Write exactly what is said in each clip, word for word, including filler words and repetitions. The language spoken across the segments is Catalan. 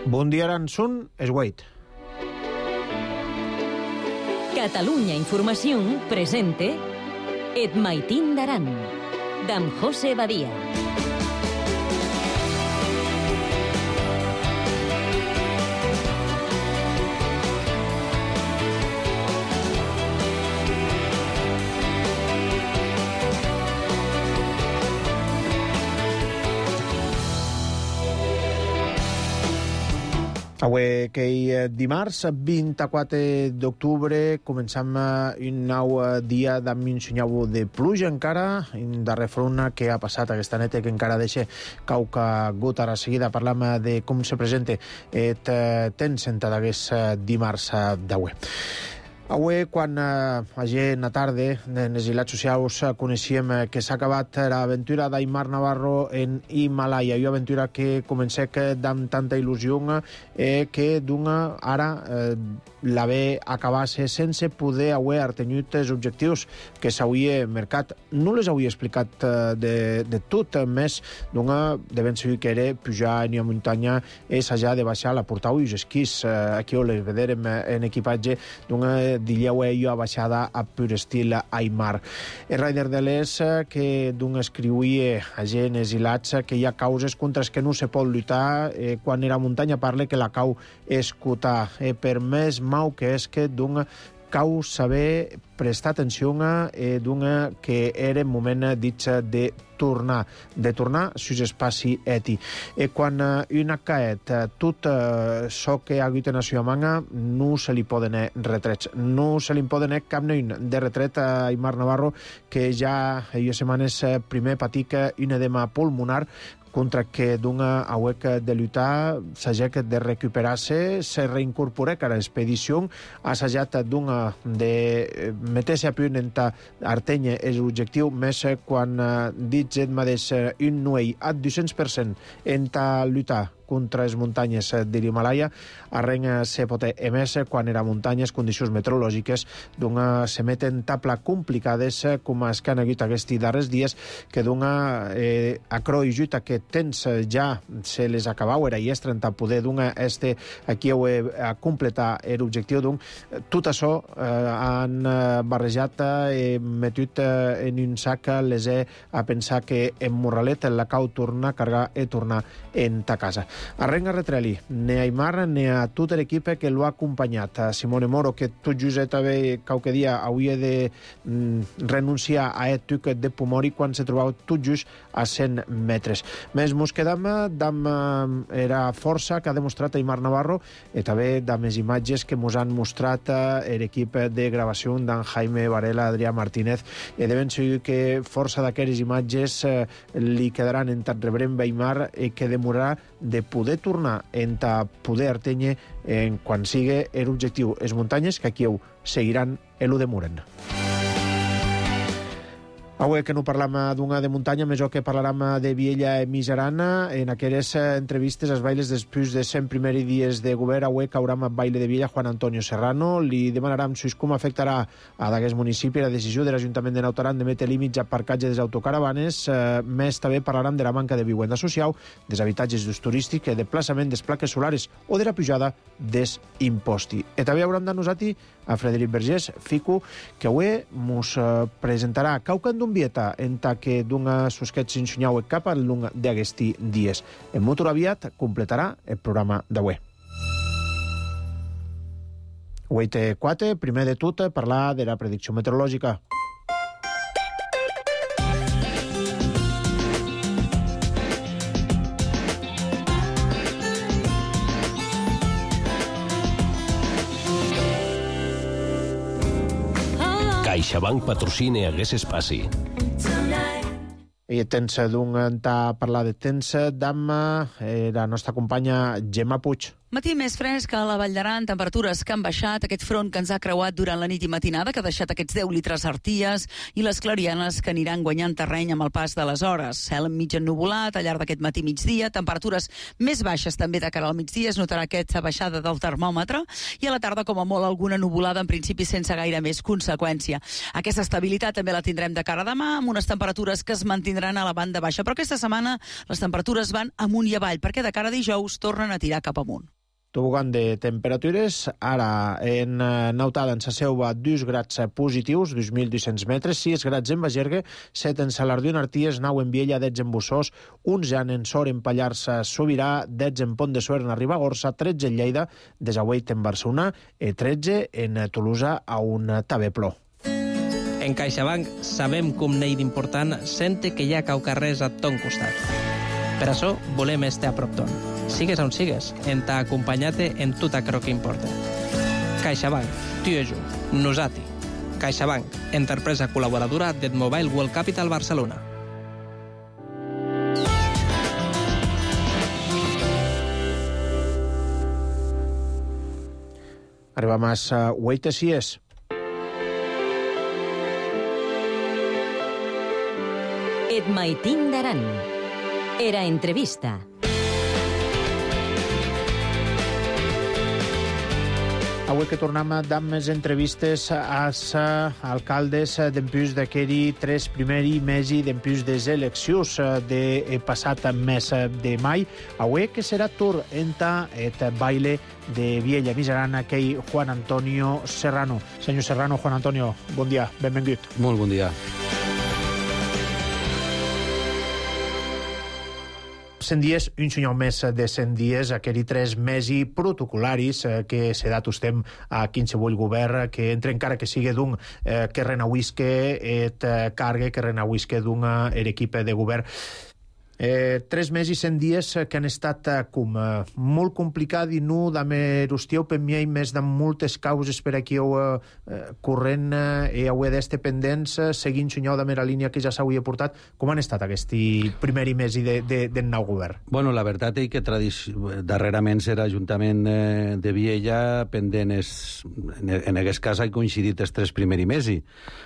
Bon dia, Aransun, es Wait. Catalunya Informació presente Et Maitín d'Aran, d'en José Badia. Avui, que dimarts, vint-i-quatre d'octubre, començam un nou dia d'am un senyau de pluja encara, un darrer front que ha passat aquesta neta que encara deixa cauca gota. A seguida parlam de com se presenta et temps en d'aquest dimarts d'avui. Avui, quan ahir a tarda en les ilats socials coneixíem que s'ha acabat l'aventura d'Aimar Navarro en Himalaya, una aventura que comença amb tanta il·lusió eh, que d'una ara eh, la ve acabar-se sense poder haver artenyut els objectius que s'hauria marcat. No les hauria explicat eh, de, de tot, més d'una de ben segur que era pujar en una muntanya és allà de baixar la portau i els esquís. Eh, aquí ho les veurem en equipatge d'una d'illeu ella baixada a pur estil Aimar. El rider de l'Es que d'un escriuia a gent exilats que hi ha causes contra les que no se pot lluitar eh, quan era muntanya parla que la cau escutar. Eh, per més mau que és que d'un cau saber prestar atenció a eh, d'una que era el moment dit de tornar, de tornar sus espaci eti. E quan eh, un ha caet eh, tot això eh, que ha hagut en la seva manga no se li poden retrets. No se li poden cap nen de retret a Aimar Navarro, que ja hi ha setmanes primer patic un edema pulmonar contra que d'una hauec de lluitar, s'hagec de recuperar-se, se reincorpora a l'expedició, ha assajat d'una de meter-se a punt en artenya és l'objectiu, més quan dits et mateix un nuell a dos-cents per cent en lluitar contra les muntanyes de l'Himalaya, arrenga se pot emès quan era muntanyes, condicions meteorològiques, d'una se meten tapla complicades com es que han hagut aquests darrers dies, que d'una eh, acro i lluita que tens ja se les acabau, era i estren a poder d'una este aquí ho he a completar l'objectiu d'un. Tot això eh, han barrejat i eh, metut eh, en un sac les he a pensar que en Morralet la cau torna a cargar i tornar en ta casa. Arrenga retreli, ne a Aimar, ne a tot l'equip que l'ha acompanyat. A Simone Moro, que tot just també qualque dia hauria de mm, renunciar a aquest tuc de Pomori quan se trobava tot just a cent metres. Més mos quedam d'am era força que ha demostrat Aimar Navarro i també d'am les imatges que mos han mostrat l'equip de gravació d'en Jaime Varela, Adrià Martínez, i de ben segur que força d'aquelles imatges eh, li quedaran en tant rebrem Aimar i que demorarà de poder tornar en ta poder artenye en quan sigui l'objectiu. Les muntanyes que aquí ho seguiran el de Muren. Avui que no parlam d'una de muntanya, més o que parlarem de Viella i Miserana. En aquelles entrevistes als bailes després de cent primers dies de govern, avui cauram al baile de Viella Juan Antonio Serrano. Li demanarem si com afectarà a d'aquest municipi la decisió de l'Ajuntament de Naut Aran de metre límits a parcatge des autocaravanes. Eh, més també parlarem de la manca de vivenda social, dels habitatges d'ús turístic, de plaçament des plaques solares o de la pujada des imposti. I també haurem de nosaltres a Frederic Vergés, Fico, que avui mos eh, presentarà caucant d'un vieta en ta que d'una susquet s'ensenyau cap al lung d'aquesti dies. En motor aviat completarà el programa d'avui. Avui té quatre, primer de tot parlar de la predicció meteorològica. CaixaBank patrocina aquest espai. I tens d'un parlar de tens d'am eh, la nostra companya Gemma Puig. Matí més fresc a la Vall d'Aran, temperatures que han baixat, aquest front que ens ha creuat durant la nit i matinada, que ha deixat aquests deu litres arties, i les clarianes que aniran guanyant terreny amb el pas de les hores. Cel mig ennuvolat al llarg d'aquest matí migdia, temperatures més baixes també de cara al migdia, es notarà aquesta baixada del termòmetre, i a la tarda com a molt alguna nuvolada, en principi sense gaire més conseqüència. Aquesta estabilitat també la tindrem de cara a demà, amb unes temperatures que es mantindran a la banda baixa, però aquesta setmana les temperatures van amunt i avall, perquè de cara a dijous tornen a tirar cap amunt. tobogan de temperatures. Ara, en Nautada, en sa seuva, dos grads positius, dos mil dos-cents metres, sis grads en Bagergue, set en Salardió en Arties, nou en Viella, dotze en Bussós, onze en Sor en Pallars Sobirà, dotze en Pont de Suert en Ribagorça, tretze en Lleida, desahueit en Barcelona, i tretze en Tolosa a un tabepló. En CaixaBank sabem com n'hi d'important sente que hi ha caucarrers a ton costat. Per això volem estar a prop ton. Sigues on sigues, en t'ha acompanyat-te en tot aquello que importa. CaixaBank, tu i jo, nosati. CaixaBank, empresa col·laboradora del Mobile World Capital Barcelona. Arriba más uh, Hueita si és. Et maitin d'Aran. Era entrevista. Avui que tornem amb més entrevistes als alcaldes d'empús d'aqueri tres primeri mesi d'empús des eleccions de passat mes de mai. Avui que serà tur enta et baile de Viella Miseran aquell Juan Antonio Serrano. Senyor Serrano, Juan Antonio, bon dia, benvingut. Molt bon dia. cent dies, un senyor més de cent dies, aquells tres mesi protocolaris eh, que se dat estem a qualsevol govern que entre encara que sigui d'un eh, que renauisque et eh, cargue, que renauisque d'un eh, equip de govern. Eh, tres mesos i cent dies que han estat eh, com eh, molt complicat i no damer hostieu per mi més de moltes causes per aquí heu eh, corrent eh, i heu d'este pendents eh, seguint senyor damer la línia que ja s'hauria portat. Com han estat aquest primer mes de, de, del nou govern? Bueno, la veritat és que tradici... darrerament era l'Ajuntament eh, de Viella pendent es... en, en aquest cas ha coincidit els tres primers mesos,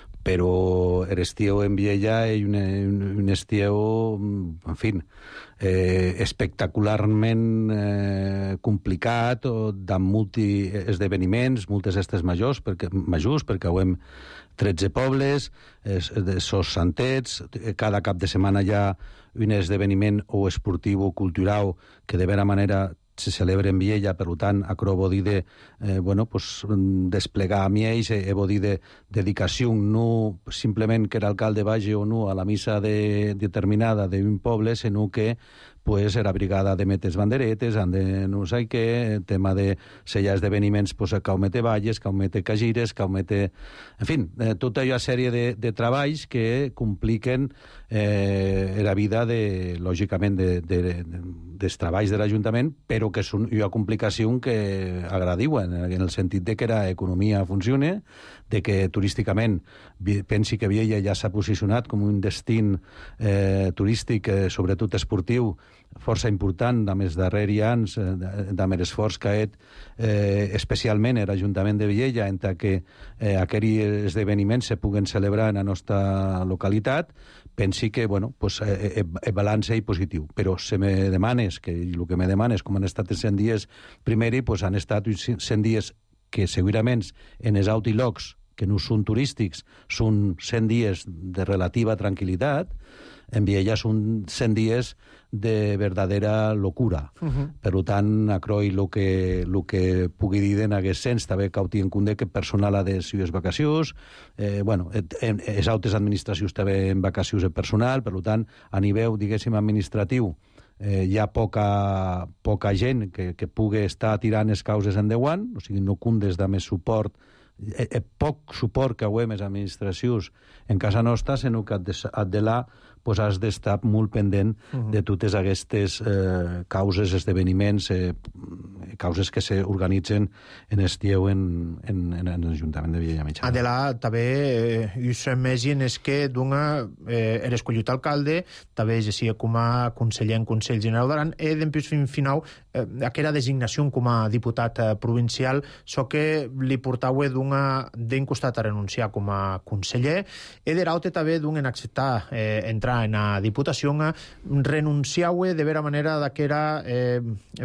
però l'estiu en Viella és un, un estiu, en fi, eh, espectacularment eh, complicat, amb molts esdeveniments, moltes festes majors, perquè, majors, perquè ho hem tretze pobles, es, sos santets, cada cap de setmana hi ha un esdeveniment o esportiu o cultural que de vera manera se celebra en Viella, per tant, acro vol dir de eh, bueno, pues, desplegar amb ells, eh, vol dir de dedicació, no simplement que l'alcalde vagi o no a la missa de, determinada d'un poble, sinó que pues, era brigada de metes banderetes, han de no sé què, tema de si hi ha esdeveniments, pues, que aumete valles, que aumete cagires, que aumete... En fi, eh, tota una sèrie de, de treballs que compliquen eh, la vida, de, lògicament, de, de, de, dels treballs de l'Ajuntament, però que és una complicació que agradiuen, en el sentit de que la economia funcione, de que turísticament pensi que Viella ja s'ha posicionat com un destin eh, turístic, eh, sobretot esportiu, força important amb els darrers anys, amb l'esforç que ha fet eh, especialment l'Ajuntament de Viella en que eh, aquells esdeveniments se puguen celebrar en la nostra localitat. Pensi que, bueno, pues, eh, el balanç és positiu. Però si me demanes, que el que me demanes com han estat els cent dies primeri, pues han estat cent dies que segurament en els altilocs que no són turístics, són cent dies de relativa tranquil·litat. En Viella són cent dies de verdadera locura. Uh-huh. Per tant, acroi el que, lo que pugui dir en aquest sens, també cauti en compte que personal ha de les vacacions, eh, bueno, les altres administracions també en vacacions de personal, per tant, a nivell, diguéssim, administratiu, eh, hi ha poca, poca gent que, que pugui estar tirant les causes endavant, o sigui, no cundes de més suport, eh, eh, poc suport que ho hem les administracions en casa nostra, sinó que has de la pues has d'estar molt pendent uh-huh. de totes aquestes eh, causes, esdeveniments, eh, causes que s'organitzen en estiu en, en, en, en l'Ajuntament de Viella Mitjana. Adela, també, eh, us imagino és que d'una eh, era escollit alcalde, també exercia com a conseller en Consell General d'Aran, i després fins final, eh, aquella designació com a diputat eh, provincial, so que li portava d'una d'un costat a renunciar com a conseller, i de l'altre també d'un en acceptar eh, entrar en la Diputació, renunciau de vera manera que era eh,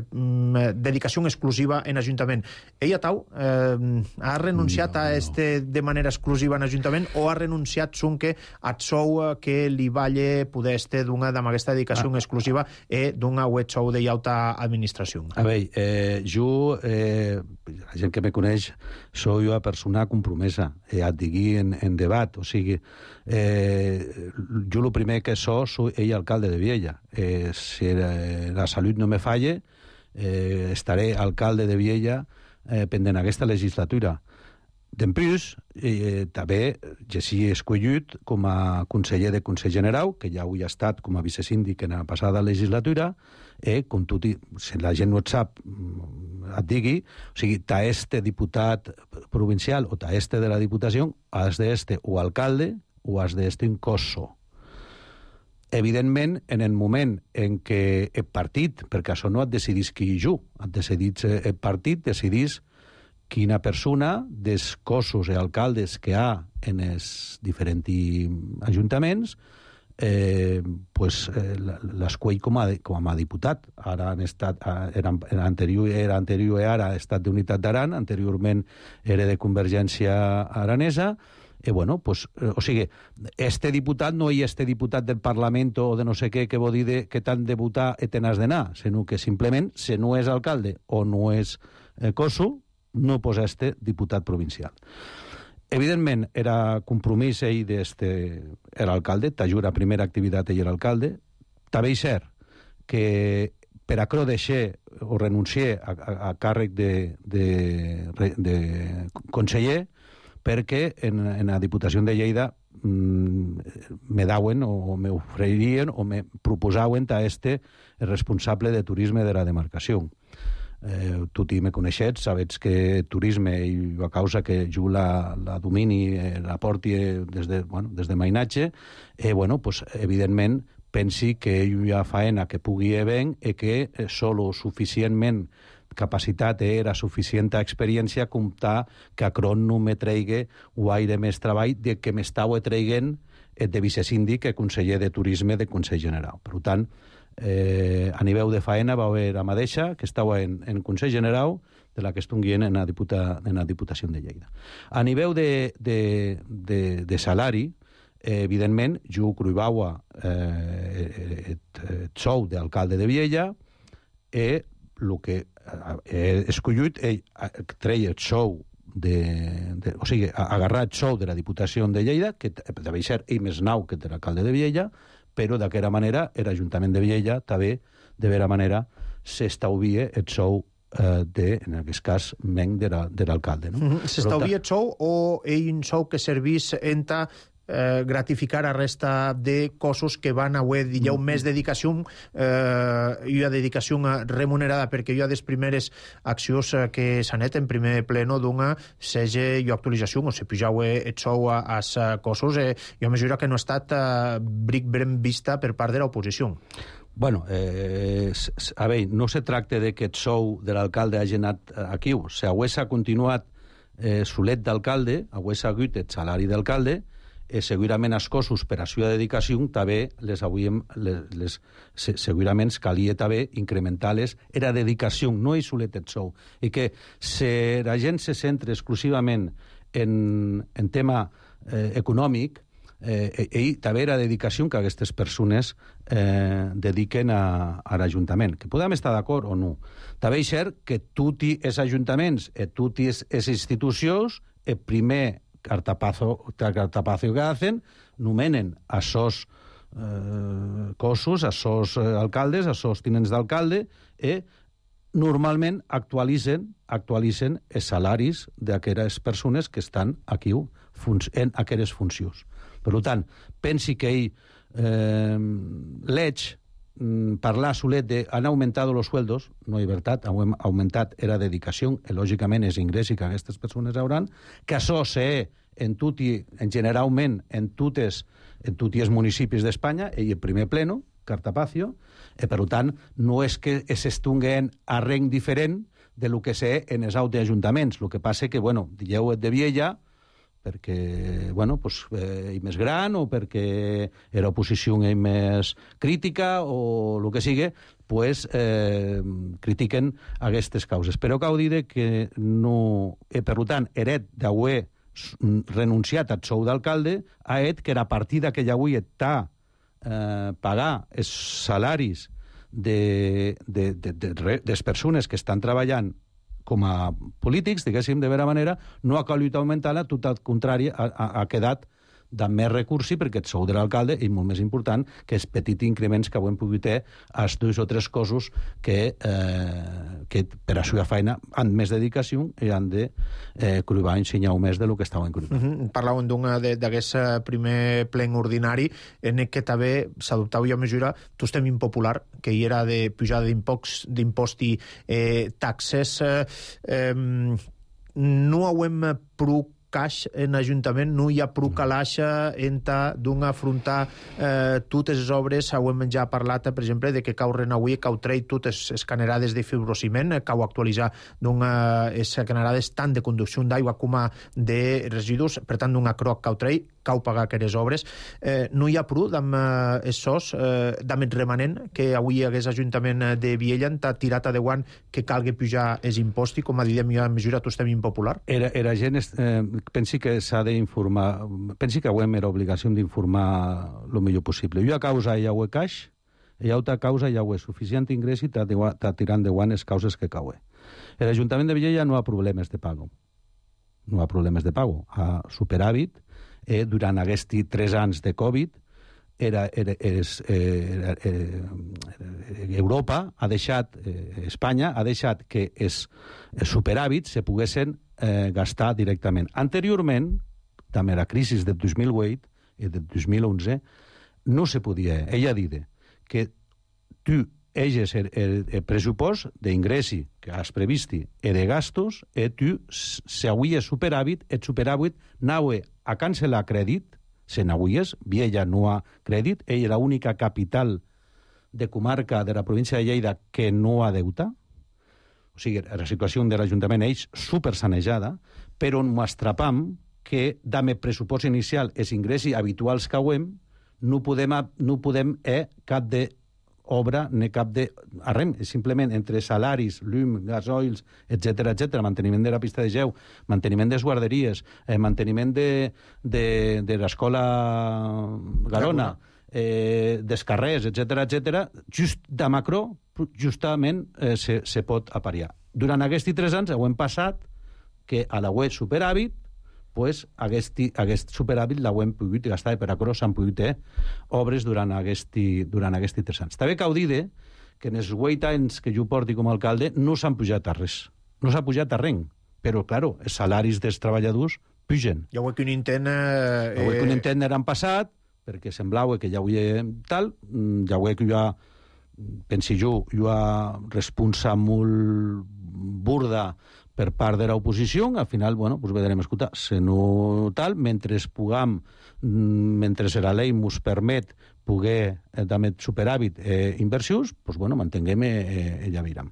eh, dedicació exclusiva en l'Ajuntament. Ella, Tau, eh, ha renunciat no, no. a este de manera exclusiva en l'Ajuntament o ha renunciat son que at sou que li valle poder este d'una amb aquesta dedicació ah, exclusiva i d'una web sou de llauta administrativa? l'administració. A veure, eh, jo, eh, la gent que me coneix, soy una persona compromesa, eh, et digui en, en debat, o sigui, eh, jo el primer que so, soy ell alcalde de Viella. Eh, si eh, la salut no me falle, eh, estaré alcalde de Viella eh, pendent aquesta legislatura. D'emprús, eh, també ja s'hi he escollit com a conseller de Consell General, que ja ho he estat com a vicesíndic en la passada legislatura, eh, com tu, si la gent no et sap, et digui, o sigui, ta este diputat provincial o ta este de la Diputació, has d'este o alcalde o has d'este un cosso. Evidentment, en el moment en què el partit, perquè això no et decidís qui jo, et decidís el partit, decidís quina persona dels cossos i alcaldes que hi ha en els diferents ajuntaments eh, pues, eh, l'escull com, a, com a diputat. Ara han estat, era, era, anterior, era anterior i ara ha estat d'Unitat d'Aran, anteriorment era de Convergència Aranesa, i bueno, pues, eh, o sigui, este diputat no hi este diputat del Parlament o de no sé què que vol dir de, que t'han de votar i te n'has d'anar, sinó que simplement, si no és alcalde o no és eh, cosso, no posa este diputat provincial. Evidentment, era compromís ell d'este... Era alcalde, t'ajura primera activitat ell era alcalde. També és cert que per a cro deixar o renunciar a, a, a càrrec de, de, de conseller perquè en, en la Diputació de Lleida mm, me dauen o me oferirien o me proposaven a este responsable de turisme de la demarcació. Eh, tu t'hi me coneixets, sabets que turisme i a causa que jo la, la domini, eh, la porti des de, bueno, des de mainatge, eh, bueno, pues, evidentment pensi que hi ha faena que pugui haver i que eh, solo suficientment capacitat era suficient experiència com ta que a cron no me treigui guaire més treball de que m'estava traiguent de vicesíndic i conseller de turisme de Consell General. Per tant, eh, a nivell de faena va haver la mateixa que estava en, en Consell General de la que estonguien en la, diputa, en la Diputació de Lleida. A nivell de, de, de, de salari, eh, evidentment, jo cruïbava eh, el sou d'alcalde de Viella i el que he escollit, ell treia el sou de, de, o sigui, agarrar el sou de la Diputació de Lleida, que devia ser ell més nou que l'alcalde de Viella, però d'aquella manera l'Ajuntament de Viella també, de vera manera, s'estalvia el sou eh, de, en aquest cas, menys de l'alcalde. No? Mm-hmm. S'estalvia el sou o ell un sou que servís enta Eh, gratificar a resta de cossos que van haver d'illeu més dedicació eh, i una dedicació remunerada perquè hi ha les primeres accions que s'han fet en primer pleno d'una sege i actualització o se pujau el sou als cossos eh, i a mesura que no ha estat eh, bric ben vista per part de l'oposició. Bueno, eh, a veure, no se tracta de que el sou de l'alcalde hagi anat aquí. Si hagués continuat eh, solet d'alcalde, hagués hagut el salari d'alcalde, eh, segurament els cossos per a seva dedicació també les hauríem, les, les, segurament calia també incrementar-les era dedicació, no és solet el sou. I que si la gent se centra exclusivament en, en tema eh, econòmic, eh, ell també era dedicació que aquestes persones eh, dediquen a, a l'Ajuntament. Que podem estar d'acord o no. També és cert que tots els ajuntaments i totes les institucions, el primer cartapazo, cartapazo que hacen, nomenen a sos eh, cossos, a sos eh, alcaldes, a sos tinents d'alcalde, i normalment actualitzen, actualitzen els salaris d'aquelles persones que estan aquí en aquelles funcions. Per tant, pensi que ell eh, l'eix parlar solet de han augmentat els sueldos, no és veritat, han augmentat la dedicació, i lògicament és ingrés que aquestes persones hauran, que això sé en, tuti, en generalment en totes en tots els municipis d'Espanya, i el primer pleno, Cartapacio, i per tant no és que s'estunguen a reng diferent de lo que sé en els altres ajuntaments. El que passa que, bueno, dieu de Viella, perquè, bueno, pues, eh, més gran o perquè era oposició més crítica o el que sigui, pues, eh, critiquen aquestes causes. Però cal dir que no... Eh, per tant, heret d'haver renunciat al sou d'alcalde, ha et que era a partir d'aquella avui està eh, pagar els salaris de, de, de, de, de les persones que estan treballant com a polítics, diguéssim, de vera manera, no ha calgut augmentar-la, tot el contrari, ha, ha, ha quedat de més recursi perquè et sou de l'alcalde i, molt més important, que els petits increments que avui pogut ter als dos o tres cossos que, eh, que per a la seva feina han més dedicació i han de eh, cruvar i ensenyar més del que estaven cruvant. Uh -huh. Parlàvem d'un d'aquest primer plen ordinari en què també s'adoptava a mesura tu estem impopular, que hi era de pujada d'impost i eh, taxes. Eh, eh, no hauem prou caix en l'Ajuntament, no hi ha prou calaix en d'un afrontar eh, totes les obres. Hem ja parlat, per exemple, de que cau renauir, cau trei totes les canerades de fibrociment, cau actualitzar les canerades tant de conducció d'aigua com de residus, per tant, d'un acroc cau trei, cau pagar aquestes obres. Eh, no hi ha prou amb eh, sos, eh, amb el remanent que avui hagués l'Ajuntament de Viella t'ha tirat a de guant que calgui pujar els impostos, com a diem jo, a mesura tu estem impopular? Era, era gent... Eh, pensi que s'ha d'informar, pensi que avui era obligació d'informar el millor possible. Jo a causa hi ha caix, hi ha altra causa hi ha suficient ingrés i t'ha tirant de guant les causes que cauen. L'Ajuntament de Viella no ha problemes de pago. No ha problemes de pago. Ha superàvit. Eh, durant aquests tres anys de Covid, era, era, és, era, era, era, Europa ha deixat, eh, Espanya ha deixat que els superàvits se poguessin eh, gastar directament. Anteriorment, també la crisi del dos mil vuit i del dos mil onze, no se podia. Ella ha dit que tu eges el, el, el pressupost d'ingressi que has previst i de gastos, i tu, si avui és superàvit, el superàvit anava a cancel·lar crèdit, se n'avuies, Viella no ha crèdit, ella és l'única capital de comarca de la província de Lleida que no ha deute, o sigui, la situació de l'Ajuntament és supersanejada, però on m'astrapam que amb el pressupost inicial els ingressi habituals que hauem, no podem, no podem eh, cap de obra ni cap de arrem, simplement entre salaris, llum, gasoils, etcètera, etcètera, manteniment de la pista de geu, manteniment de les guarderies, eh, manteniment de, de, de l'escola Garona, eh, dels carrers, etcètera, etcètera, just de macro, justament eh, se, se pot apariar. Durant aquests tres anys ho hem passat que a la web superàvit pues, aquest, aquest superàvit l'hem pogut gastar i per a cross s'han pogut fer obres durant aquests durant aquest tres anys. També cal dir que en els vuit anys que jo porti com a alcalde no s'han pujat a res. No s'ha pujat a res. Però, clar, els salaris dels treballadors pugen. Ja ho que un intent... Eh... Ja ho que un intent era en passat, perquè semblava que ja ho hi tal, ja ho que jo ha, pensi jo, jo ha responsa molt burda per part de l'oposició, al final, bueno, pues vedrem, escolta, se no tal, mentre puguem, mentre la llei ens permet poder eh, també superàvit eh, inversions, pues bueno, mantenguem eh, eh, ja viram.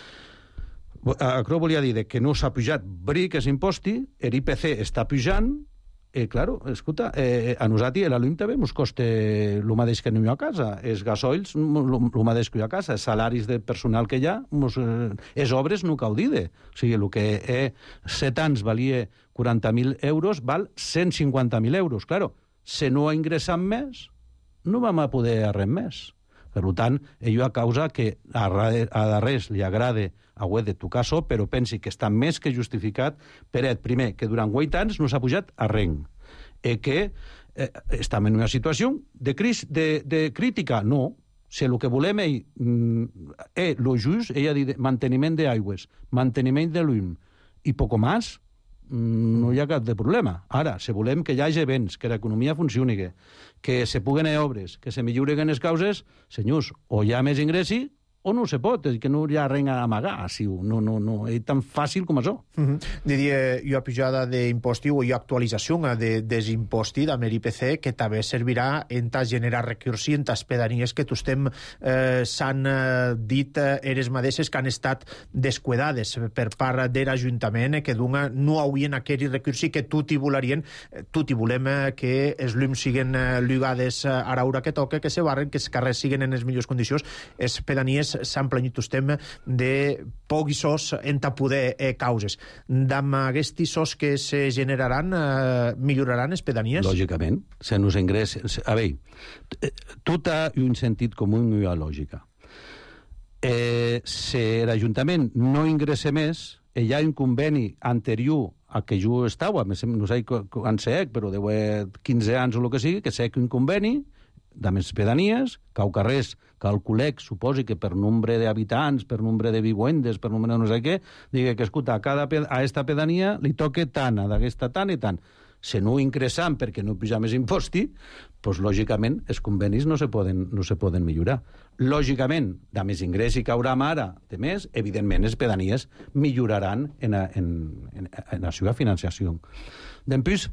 Això volia dir que no s'ha pujat bric, és imposti, l'I P C està pujant, Eh, claro, escolta, eh, a nosaltres l'A L U I M també ens costa el mateix que anem a casa. Els gasoils, el mateix que a casa. Els salaris de personal que hi ha, les eh, obres no cal dir. O sigui, el que eh, set anys valia quaranta mil euros, val cent cinquanta mil euros. Claro, si no ingressam més, no vam a poder res més. Per tant, ell a causa que a, a darrers li agrada a web de tocar so, però pensi que està més que justificat per ell, primer, que durant vuit anys no s'ha pujat a res. I que eh, estem en una situació de, cris, de, de crítica. No. Si el que volem és eh, lo just, ell ha dit manteniment d'aigües, manteniment de l'U I M i poc més, no hi ha cap de problema. Ara, si volem que hi hagi events, que l'economia funcioni, que se puguen fer obres, que se milloren les causes, senyors, o hi ha més ingressi o no se pot, que no hi ha res a amagar. No, no, no, és tan fàcil com això. Uh -huh. Diria, hi ha pujada d'imposti o hi ha actualització de, desimposti amb l'I P C que també servirà en tas generar recursi en tas pedanies que tostem eh, s'han eh, dit eh, eres mateixes que han estat descuidades per part de l'Ajuntament, que d'una no haurien aquell recursi que tot hi volarien, tot hi volem eh, que els llums siguen eh, lligades a l'hora que toca, que se barren, que els carrers siguen en les millors condicions, les pedanies s'han planyit estem de pocs sos en poder eh, causes. D'amb aquests sos que se generaran, eh, milloraran les pedanies? Lògicament. Se nos ingressa... A veure, tot ha un sentit comú i una lògica. Eh, si l'Ajuntament no ingressa més, hi ha un conveni anterior a que jo estava, no sé quan sec, però deu haver quinze anys o el que sigui, que sec un conveni de més pedanies, cau carrers, calculec, suposi que per nombre d'habitants, per nombre de vivendes, per nombre de no sé què, digui que, escolta, a, cada, a esta pedania li toca tant, a d'aquesta tant i tant. Si no ingressam perquè no puja més imposti, doncs, lògicament, els convenis no se poden, no se poden millorar. Lògicament, de més ingrés i caurà ara de més, evidentment, les pedanies milloraran en, a, en, en, en la seva financiació. Després,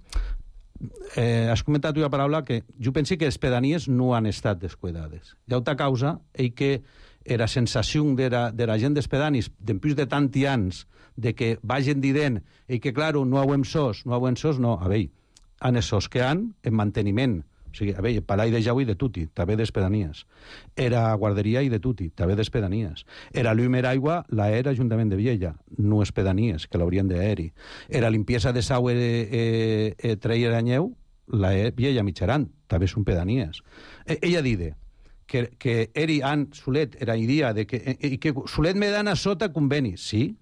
eh, has comentat una paraula que jo penso que les pedanies no han estat descuidades. Hi ha altra causa és que la sensació de la, de la gent dels pedanis, després de tant anys, de que vagin dient i que, clar, no hauem sos, no hauem sos, no, a veure, han els sos que han en manteniment. O sigui, a veure, Palai de Jau i de tutti, també des pedanies. Era guarderia i de tutti, també des pedanies. Era llum era aigua, la era Ajuntament de Viella, no és pedanies, que l'haurien d'aeri. Era limpiesa de sau e, e, e treia d'anyeu, la e, Viella Mitjaran, també són pedanies. E, ella dide que, que eri an Solet, era idea de que, e, que Solet me dan a sota conveni, sí,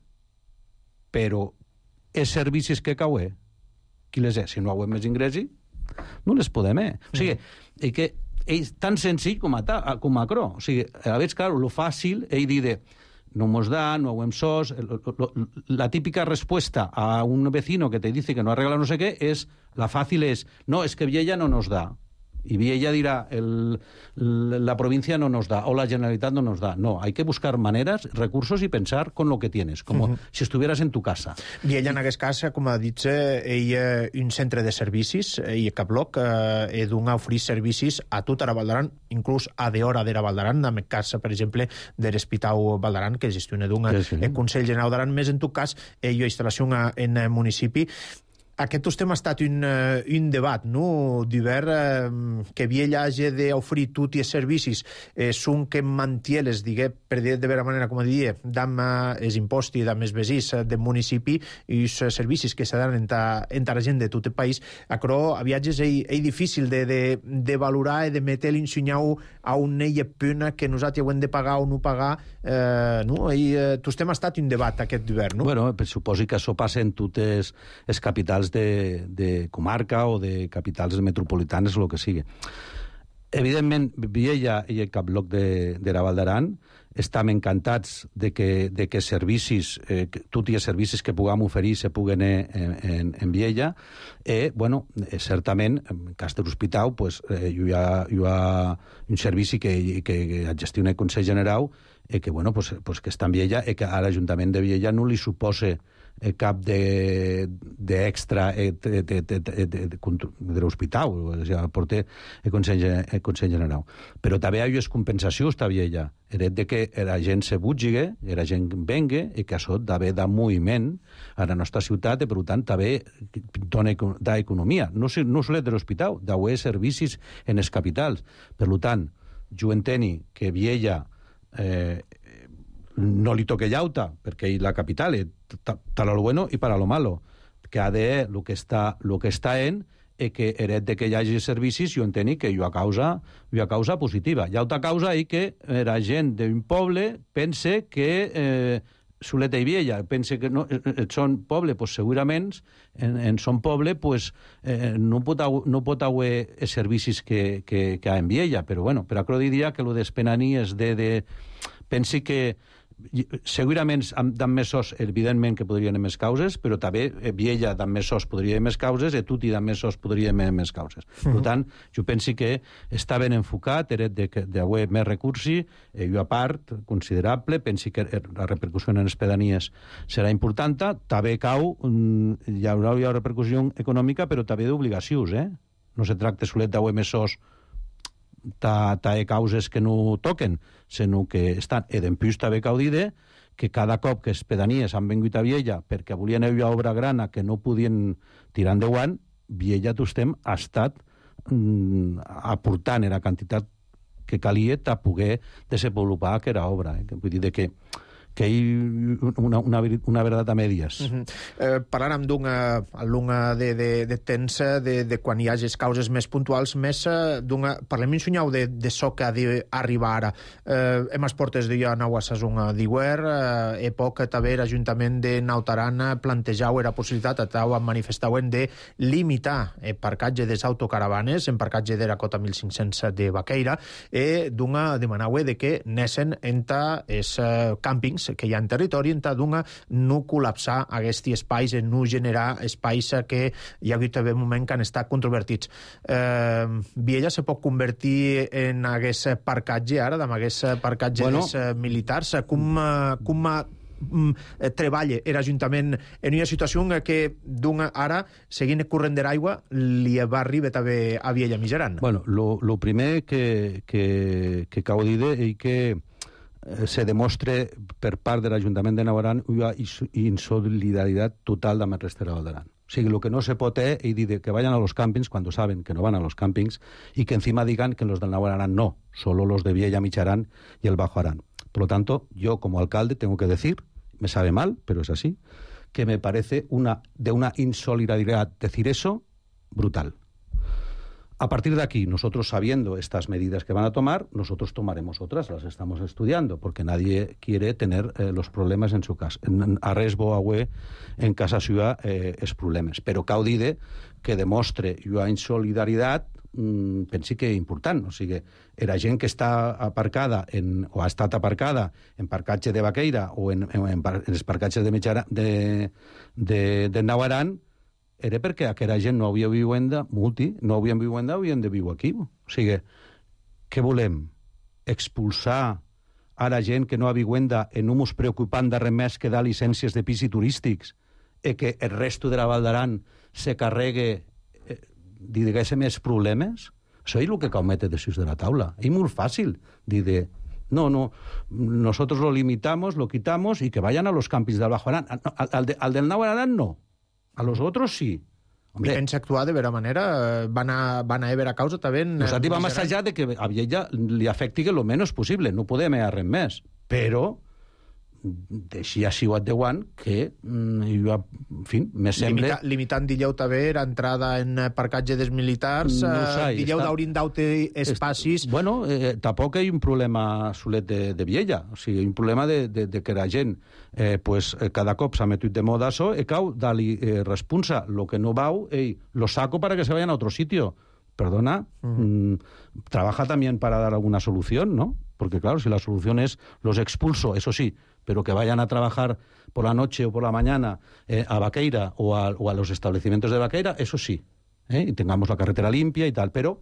però els servicis que caué, qui les és? Si no hauem més ingressi, no les podem, eh? O sigui, mm. que és tan senzill com a, ta, com a cro. O sigui, a veure, clar, lo fàcil ell dir de no mos da, no hauem sos... Lo, lo, la típica respuesta a un vecino que te dice que no arregla no sé què és, la fàcil és, no, és que Viella no nos da. Y Viella dirá, el, la provincia no nos da, o la Generalitat no nos da. No, hay que buscar maneras, recursos y pensar con lo que tienes, como uh-huh. si estuvieras en tu casa. Viella, en aquest cas, com ha dit, ell un centre de servicis, i cap bloc, eh, d'un oferir servicis a tota la Val d'Aran, inclús a de hora de la Val d'Aran, en el cas, per exemple, de l'Hospital Val d'Aran, que gestiona d'un sí, sí. el Consell General d'Aran, més en tu cas, ell instal·lació en el municipi. Aquest tema ha estat un, un debat, no? D'hivern, eh, que Viella hagi d'oferir tots els servicis, eh, són que manté les, diguem, per dir de vera manera, com a diria, d'amb els impostos, d'amb els vesís del municipi i els servicis que se donen entre la gent de tot el país. Però a viatges és, és difícil de, de, de valorar i de metre l'insunyau a un ella pena que nosaltres ho hem de pagar o no pagar. Eh, no? I eh, tot tema ha estat un debat aquest d'hivern, no? Bueno, suposi que això passa en totes les capitals De, de comarca o de capitals metropolitanes o el que sigui. Evidentment, Viella i el capbloc de, de la Val d'Aran estem encantats de que, de que servicis, eh, tots els servicis que puguem oferir se puguen en, en, en Viella. Eh, bueno, eh, certament, en cas de l'hospital, pues, eh, hi, ha, hi ha un servici que, que, que gestiona el Consell General eh, que, bueno, pues, pues, que està en Viella i que a l'Ajuntament de Viella no li suposa eh, cap d'extra de, de, de, de, de, de, de, de l'hospital, o sigui, porta el Consell, el Consell General. Però també hi ha compensacions, està Viella. Era de que la gent se butgigue, la gent venga, i que això d'haver de moviment a la nostra ciutat, i per tant també dona d'economia. No, no solet de l'hospital, d'haver servicis en les capitals. Per tant, jo entenc que Viella eh, no li toque llauta, perquè la capital és para lo bueno i para lo malo, que ha de lo que està, lo que està en i que heret de que hi hagi servicis, jo entenc que hi ha causa, hi ha causa positiva. Hi ha altra causa i que la gent d'un poble pense que eh, Solet i Viella, pense que no, eh, són poble, pues segurament en, en son poble pues, eh, no, pot, no pot haver els servicis que, que, que hi ha en Viella, però bueno, per això diria que lo d'espenanies de, de... Pensi que segurament d'en més sos, evidentment que podrien haver més causes, però també Viella d'en més sos podria haver més causes i Tuti d'en més sos podria haver més causes. Mm-hmm. Per tant, jo penso que està ben enfocat, eret d'haver més recursos, i a part, considerable, penso que la repercussió en les pedanies serà important, també cau, hi haurà una repercussió econòmica, però també d'obligacions, eh? No se tracta solet d'haver més sos ta, ta causes que no toquen, sinó que estan. E d'empús també cau dir que cada cop que les pedanies han vingut a Viella perquè volien una obra grana que no podien tirar endavant, Viella Tostem ha estat mm, aportant la quantitat que calia per poder desenvolupar aquella obra. Eh? Vull dir que que hi una, una, una veritat a medias. Uh -huh. eh, parlàrem d'una lunga de, de, de temps de, de quan hi hagi causes més puntuals, més d'una... Parlem un sunyau de, de so que ha d'arribar ara. Eh, hem esportes de ja nau a sasuna d'iguer, eh, època també l'Ajuntament de Nautaran plantejau era possibilitat, atau han manifestauen de limitar el parcatge des autocaravanes, en parcatge de la cota mil cinc-cents de Baqueira, e d'una demanaue de que nessen enta els eh, càmpings que hi ha en territori, enta d'una no col·lapsar aquests espais, en no generar espais que hi ha hagut també un moment que han estat controvertits. Eh, Viella se pot convertir en aquest parcatge ara, amb aquest parcatge bueno, dels eh, militars? Com, eh, com mm, treballa l'Ajuntament en una situació en què ara, seguint el corrent de l'aigua, li va arribar també a Viella Mijaran? Bueno, lo, lo primer que, que, que cal dir és que se demostre per part de l'Ajuntament de Nautaran una insolidaritat total amb el reste de Val d'Aran. O sigui, lo que no se pot és dir que vayan a los campings cuando saben que no van a los campings y que encima digan que los del Nautaran no, solo los de Viella Mijaran y el Bajo Arán. Por lo tanto, yo como alcalde tengo que decir, me sabe mal, pero es así, que me parece una, de una insolidaridad decir eso brutal. A partir de aquí, nosotros sabiendo estas medidas que van a tomar, nosotros tomaremos otras, las estamos estudiando, porque nadie quiere tener eh, los problemas en su casa. En, a res bo agüe en casa seva eh, els problemes. Però cal dir que demostre una insolidaritat, mm, pensi que important. O sigui, era gent que està aparcada en, o ha estat aparcada en parcatge de Baqueira o en, en, en, en els parcatges de, Mitjara, de, de, de Nautaran, era perquè aquella gent no havia viuenda, multi, no havien viuenda, havien de viure aquí. O sigui, què volem? Expulsar a la gent que no ha viuenda en no mos preocupant de res més que dar llicències de pisos turístics i que el resto de la Val d'Aran se carregue, eh, diguéssim, els problemes? Això és el que cal metre de sus de la taula. És molt fàcil dir de... No, no, nosotros lo limitamos, lo quitamos y que vayan a los campings del Bajo Arán. Al, al, de, al del Nautaran no. A los otros sí. Hombre, I pensa actuar de vera manera? Van a, van a haver a causa també... Nosaltres va més allà de que a Viella li afecti el menys possible. No podem fer res més. Però així ha sigut de guant que, en fi, me sembla... Limita, limitant, dieu, també l'entrada en parcatge dels militars, no sé, dieu està... d'haurin d'aute espacis... Est... Bueno, eh, tampoc hi ha un problema solet de, de Viella, o sigui, un problema de, de, de que la gent eh, pues, cada cop s'ha metut de moda això i cau, dali eh, responsa, lo que no vau, ey, lo saco para que se vayan a otro sitio. Perdona, mm. Mm, trabaja también para dar alguna solución, ¿no? Porque claro, si la solución es los expulso, eso sí, pero que vayan a trabajar por la noche o por la mañana eh, a Baqueira o a, o a los establecimientos de Baqueira, eso sí, ¿eh? Y tengamos la carretera limpia y tal, pero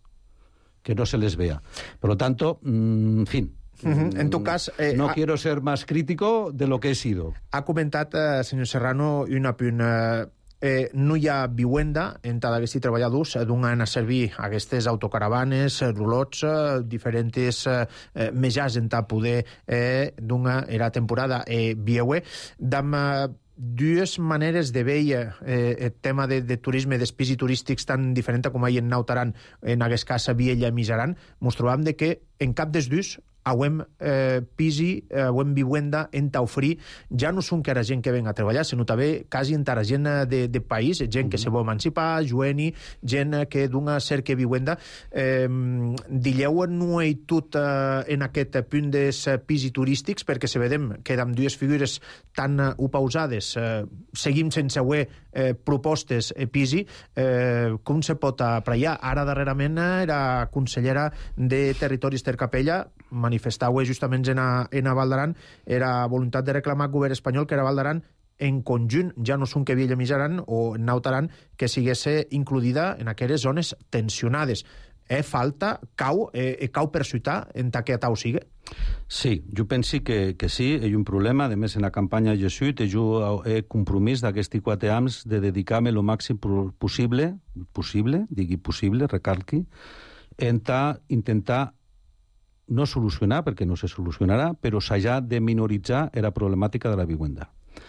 que no se les vea. Por lo tanto, mmm, en fin... Uh-huh. En tu cas... Eh, no ha... quiero ser más crítico de lo que he sido. Ha comentat, eh, senyor Serrano, un apunt... Eh, eh, no hi ha viuenda en tant d'aquests treballadors d'un a servir aquestes autocaravanes, rulots, eh, diferents eh, mejars en tant poder eh, d'una era temporada eh, vieue. Dam eh, dues maneres de veure eh, el tema de, de turisme, d'espais turístics tan diferent com hi ha en Nautaran, en aquest cas a Viella i Mijaran, mos trobam de que en cap dels dos auem eh, pisi, eh, auem viuenda en taufrí, ja no són que era gent que ven a treballar, sinó també quasi entara gent de, de país, gent que se vol emancipar, jueni, gent que d'una cerca viuenda. Eh, Dilleu no hi tot eh, en aquest punt dels pisi turístics, perquè se vedem que amb dues figures tan uh, opausades eh, seguim sense haver eh, propostes eh, pisi, eh, com se pot apraiar? Ara darrerament era consellera de Territoris Ter Capella, manifestau justament en a, en a Val d'Aran, era voluntat de reclamar al govern espanyol que era Val d'Aran en conjunt, ja no són que Viella Mijaran o Nautaran, que sigués incluïda en aquelles zones tensionades. Eh, falta, cau, eh, cau per ciutat en ta que tau sigue? Sí, jo penso que, que sí, hi ha un problema. A més, en la campanya Jesuit, jo he compromís d'aquests quatre anys de dedicar-me el màxim possible, possible, digui possible, recalqui, en ta intentar no solucionar, perquè no se solucionarà, però s'ha de minoritzar la problemàtica de la vivienda.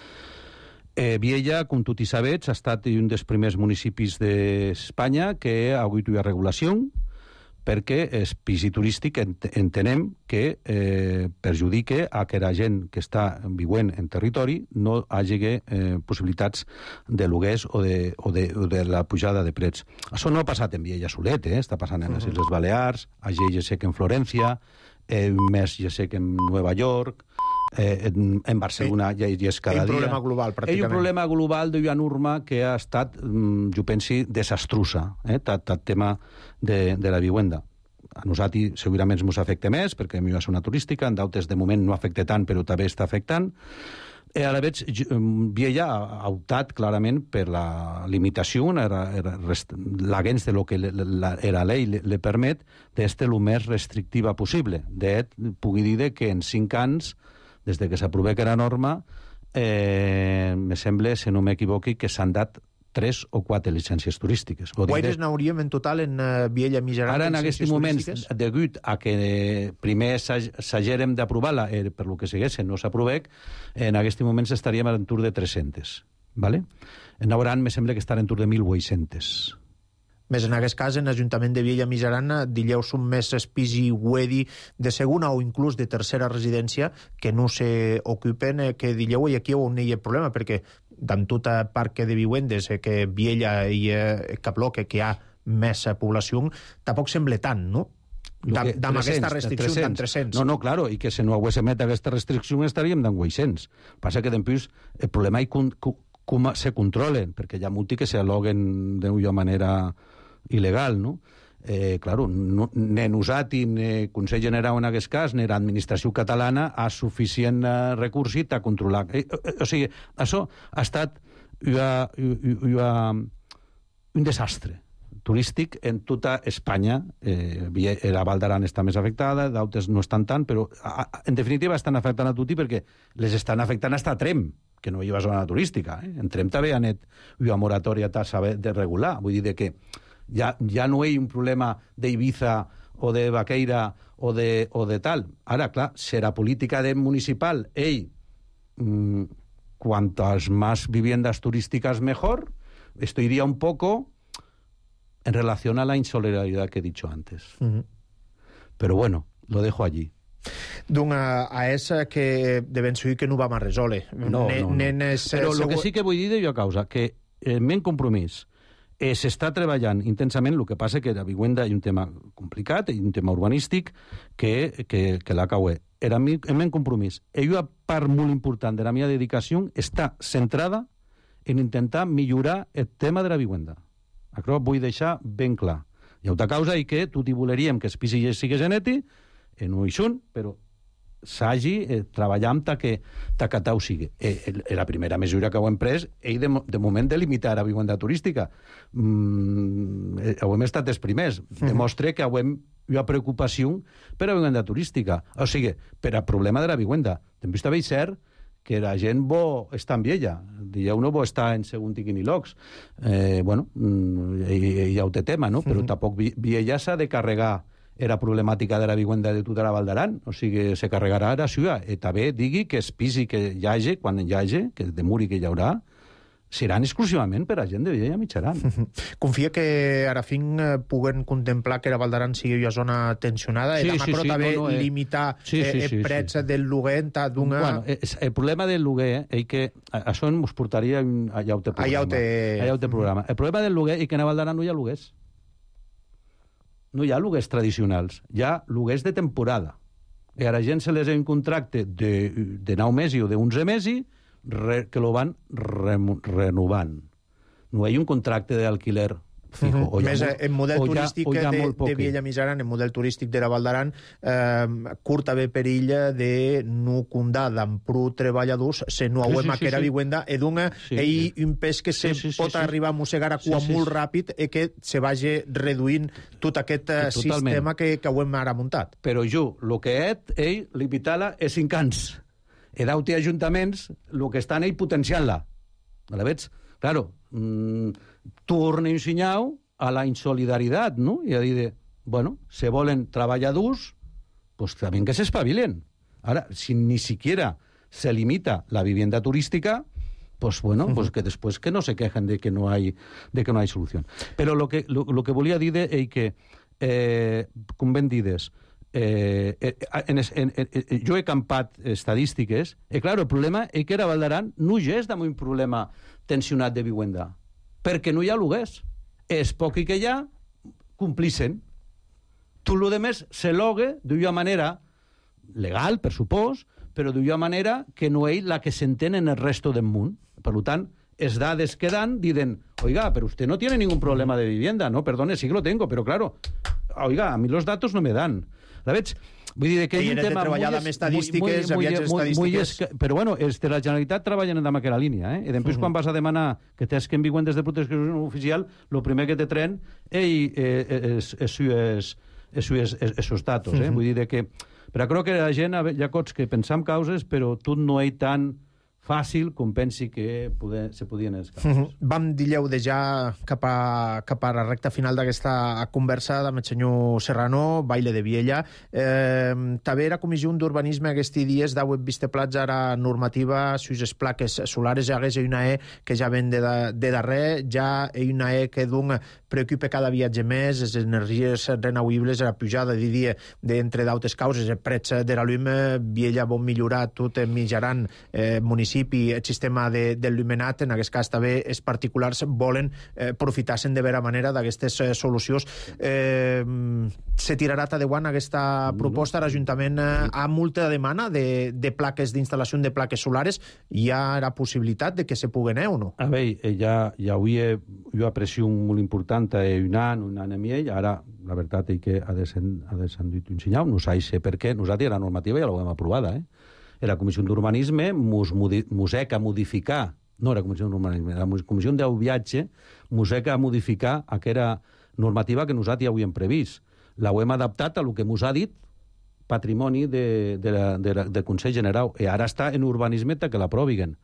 Eh, Viella, com tu hi sabets, ha estat un dels primers municipis d'Espanya que ha hagut una regulació perquè el pis turístic ent entenem que eh, perjudica a que la gent que està viuent en territori no hagi eh, possibilitats de lloguers o de, o, de, o de la pujada de preus. Això no ha passat en Viella Solet, eh? Està passant en les Illes Balears, a ja sé que en Florència, eh, més ja sé que en Nova York, eh, en, en Barcelona ja hi és cada dia. És un problema global, pràcticament. És un problema global d'una norma que ha estat, jo pensi, desastrusa, eh? Tot el tema de, de la vivenda. A nosaltres segurament ens afecta més, perquè a mi va ser una turística, en d'altres de moment no afecta tant, però també està afectant. Eh, ara veig, Viella ha optat clarament per la limitació, era, era l'agens de lo que la, la, la llei le, le permet, d'este el més restrictiva possible. De pugui dir que en cinc anys, des de que s'aprovà aquella norma, eh, me sembla, si no m'equivoqui, que s'han dat tres o quatre llicències turístiques. Quantes n'hauríem en total en uh, Viella Mijaran? Ara, en aquests moments, degut a que eh, primer s'haguérem d'aprovar-la, eh, per lo que segueix, no s'aprovec, en aquests moments estaríem a l'entorn de tres-centes. ¿Vale? En hauran, me sembla que estar en entorn de mil vuit-cents. Més en aquest cas, en l'Ajuntament de Viella Mijaran, dilleu són més espisi uedi de segona o inclús de tercera residència que no s'ocupen, que dilleu, i aquí on hi ha problema, perquè amb tot el parc de vivendes que Viella i Capló, que hi ha més població, tampoc sembla tant, no? Amb aquesta restricció d'en tres-cents. No, no, claro, i que si no hagués emet aquesta restricció estaríem d'en vuit-cents. Passa que després el problema és com, com se controlen, perquè hi ha molti que s'aloguen d'una manera il·legal, no? Eh, claro, no, ne nosaltres, ne Consell General en aquest cas, ne l'administració catalana ha suficient eh, recursos a controlar. Eh, eh, o sigui, això ha estat una, una, un desastre turístic en tota Espanya. Eh, la Val d'Aran està més afectada, d'altres no estan tant, però a, a, en definitiva estan afectant a tutti perquè les estan afectant hasta Trem, que no hi va zona turística. Eh? En Trem també ha net una moratòria a saber de regular. Vull dir que ja, ja no hi ha un problema d'Ibiza o de Baqueira o de, o de tal. Ara, clar, serà política de municipal. Ell, mmm, cuantas más viviendas turísticas mejor. Esto iría un poco en relación a la insolidaridad que he dicho antes. Uh-huh. Pero bueno, lo dejo allí. Doncs a esa que de ben suir que no vam a resoldre. No, no, no. Nenes, Però el segur... que sí que vull dir de jo causa, que el meu compromís eh, s'està treballant intensament, el que passa que la vivenda és un tema complicat, és un tema urbanístic, que, que, que la caué. Era mi, el meu compromís. I una part molt important de la meva dedicació està centrada en intentar millorar el tema de la vivenda. Això vull deixar ben clar. Hi ha una causa i que tot hi voleríem que els pisos siguin geneti, eh, no hi són, però s'hagi eh, treballant ta que, ta que tau sigui. Eh, la primera mesura que ho hem pres és de, de moment de limitar la vivenda turística. Mm, eh, ho hem estat els primers. Demostra que ho hem una preocupació per a la vivenda turística. O sigui, per al problema de la vivenda. També està bé cert que la gent bo està en Viella. Dieu no bo està en segon tiquin i locs. Eh, bueno, hi, hi ha un tema, no? Però tampoc Viella s'ha de carregar era problemàtica de la vivenda de tota la Val d'Aran, o sigui, se carregarà a la ciutat. I també digui que es pisi que hi hagi, quan hi hagi, que de muri que hi haurà, seran exclusivament per a gent de Viella Mijaran. Confia que ara fin puguen contemplar que la Val d'Aran sigui una zona tensionada sí, i sí, sí, sí, també no, no, eh... limitar sí, sí, sí, sí, el preu sí. del lloguer d'una... Bueno, el problema del lloguer és que això ens portaria a allà un programa. Allà te... Allà un programa. El problema del lloguer és que a Val d'Aran no hi ha lloguers. No hi ha lloguers tradicionals, hi ha lloguers de temporada. I a la gent se les ha un contracte de, de nou mesos o d'onze mesos re, que lo van re, renovant. No hi ha un contracte d'alquiler fijo. Uh -huh. Més molt, el model turístic ha, de, de Viella Mijaran, el model turístic de la Val d'Aran, eh, curt haver perill de no comptar amb prou treballadors se no hauem sí, sí, aquella sí, vivenda i d'un sí, sí. un pes que se sí, sí, pot sí, arribar a mossegar a cua sí, sí, molt sí. ràpid i que se vagi reduint tot aquest eh, sistema que, que hauem ara muntat. Però jo, el que he ell limitar-la és cinc anys. I d'auti ajuntaments el que estan ell potenciant-la. La veig? Claro, mmm, torna a ensenyar a la insolidaritat, no? I a dir, de, bueno, se volen treballadors, pues també que s'espavilen. Ara, si ni siquiera se limita la vivienda turística, pues bueno, uh-huh. pues que después que no se quejen de que no hay, de que no hay solución. Pero lo que, lo, lo que volia dir és que eh, com ben dides, eh, en, en, en, jo he campat estadístiques, i clar, el problema és que era Valdaran no és d'un problema tensionat de vivenda, perquè no hi ha lloguers. És poc i que hi ha, complixen. Tot el demés se logue d'una manera legal, per supòs, però d'una manera que no és la que s'entén en el resto del món. Per tant, es dades que dan, dicen, oiga, pero usted no tiene ningún problema de vivienda. No, perdone, sí que lo tengo, pero claro, oiga, a mí los datos no me dan. La veig? Vull dir que és un tema treballar amb estadístiques, aviatges estadístiques. Però bueno, és de la Generalitat treballen en aquella línia, eh? I després, quan vas a demanar que t'has que en vivendes de protecció oficial, el primer que te tren és esos datos, eh? Vull dir que... Però crec que la gent hi ha cots que pensam causes, però tot no és tan fàcil com pensi que poder, se podien escapar. Uh -huh. Vam dileu de ja cap a, cap a la recta final d'aquesta conversa amb el senyor Serrano, Baile de Viella. Eh, també la Comissió d'Urbanisme aquests dies d'au vist plats ara normativa sus les plaques solares. Ja hagués una E que ja ven de, de darrer, ja hi una E que d'un preocupa cada viatge més, les energies renovables, la pujada de dia d'entre d'altres causes, el prec de la llum, Viella vol millorar tot mitjaran eh, municipis el sistema de, del il·luminat. En aquest cas també els particulars volen eh, aprofitar-se'n de vera manera d'aquestes eh, solucions. Eh, se tirarà endavant aquesta proposta? L'Ajuntament eh, ha molta demanda de, de plaques d'instal·lació de plaques solares. Hi ha la possibilitat de que se puguen, eh, o no? A veure, ja, ja avui jo aprecio molt important a un any, un any i mig. Ara, la veritat és que ha descendit un senyal. No sé per què. Nosaltres la normativa ja l'hem aprovada, eh? La Comissió d'Urbanisme museca a modificar, no era Comissió d'Urbanisme, la Comissió del Viatge museca a modificar aquella normativa que nosaltres ja havíem previst. La hem adaptat a el que ens ha dit patrimoni de, de, la, de, la, de Consell General. I ara està en urbanisme que l'aproviguen.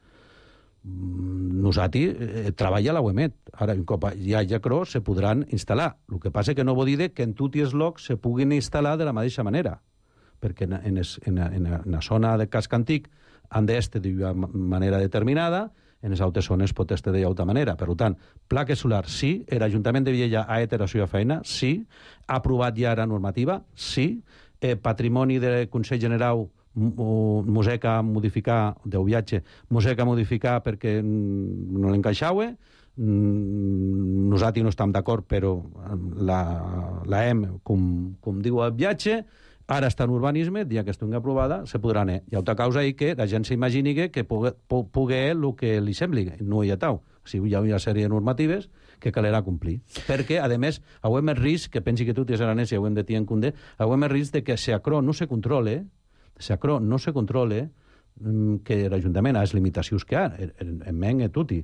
Nosaltres eh, treballa la U E M E T. Ara, un cop hi ha crò, se podran instal·lar. El que passa que no vol dir que en tots els llocs se puguin instal·lar de la mateixa manera, perquè en, en, en, en la zona de casc antic han d'estar d'una manera determinada, en les altres zones pot estar d'altra manera. Per tant, plaques solars, sí. L'Ajuntament de Viella ha fet la seva feina, sí. Ha aprovat ja la normativa, sí. Eh, patrimoni del Consell General museca a modificar, del viatge, museca a modificar perquè no l'encaixava. Nosaltres no estem d'acord, però la, la hem, com, com diu el viatge, ara està en urbanisme, dia que estigui aprovada, se podrà anar. Hi ha altra causa i que la gent s'imagini que pugui el que li sembli. No hi ha tau. O sigui, hi ha una sèrie de normatives que calerà complir. Perquè, a més, hauem el risc, que pensi que tu tens aranès i hauem de tenir en compte, hauem el risc de que si acrò no se controle, si acrò no se controle, que l'Ajuntament ha les limitacions que ha, en men i tutti,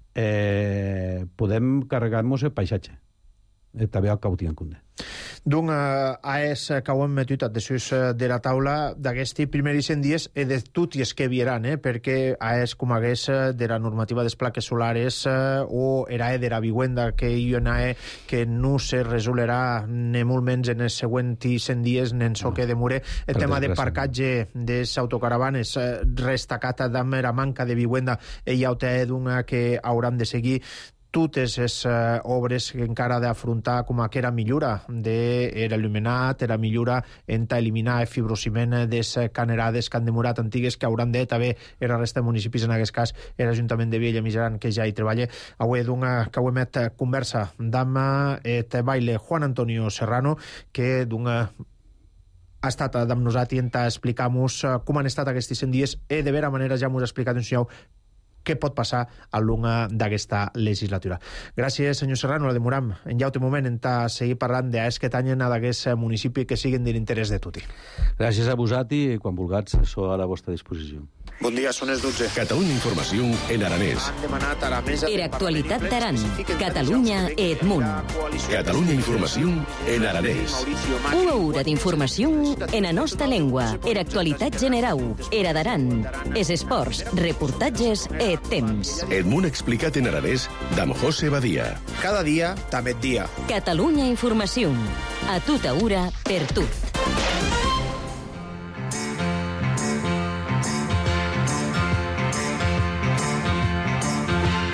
eh, podem carregar-nos el paisatge. També cal tenir en compte. D'un a és que ho hem metut a desús de la taula d'aquests primers cent dies i de tot i es que vieran, eh? Perquè a és com hagués de la normativa de les plaques solares o era de la vivienda que hi ha que no se resolerà ni molt menys en els següents cent dies ni en so que demore. El tema de parcatge de les autocaravanes restacat amb la manca de vivienda i hi ha d'una que hauran de seguir totes les uh, obres que encara ha d'afrontar com a que era millora de l'il·luminat, era millora en eliminar el fibrociment de les canerades que han demorat antigues que hauran de també en la resta de municipis, en aquest cas l'Ajuntament de Viella Mijaran, que ja hi treballa. Avui d'una que ho hem fet conversa amb et baile Juan Antonio Serrano, que d'una ha estat amb nosaltres i ens explicar-nos com han estat aquests cent dies i de vera manera ja m'ho ha explicat un senyor què pot passar a l'una d'aquesta legislatura. Gràcies, senyor Serrano, la demoram. En ja un moment en seguir parlant d'es que tanyen a d'aquest municipi que siguin de l'interès de tutti. Gràcies a vosaltres i quan vulguis, sóc a la vostra disposició. Bon dia, són les dotze. Catalunya Informació en aranès. Han demanat a la mesa... Era actualitat d'Aran. Catalunya et Munt. Catalunya Informació en aranès. Una hora d'informació en la nostra llengua. Era actualitat general. Era d'Aran. Es esports, reportatges et temps. El món explicat en aranès d'amb José Badia. Cada dia, també et dia. Catalunya Informació. A tota hora, per tot.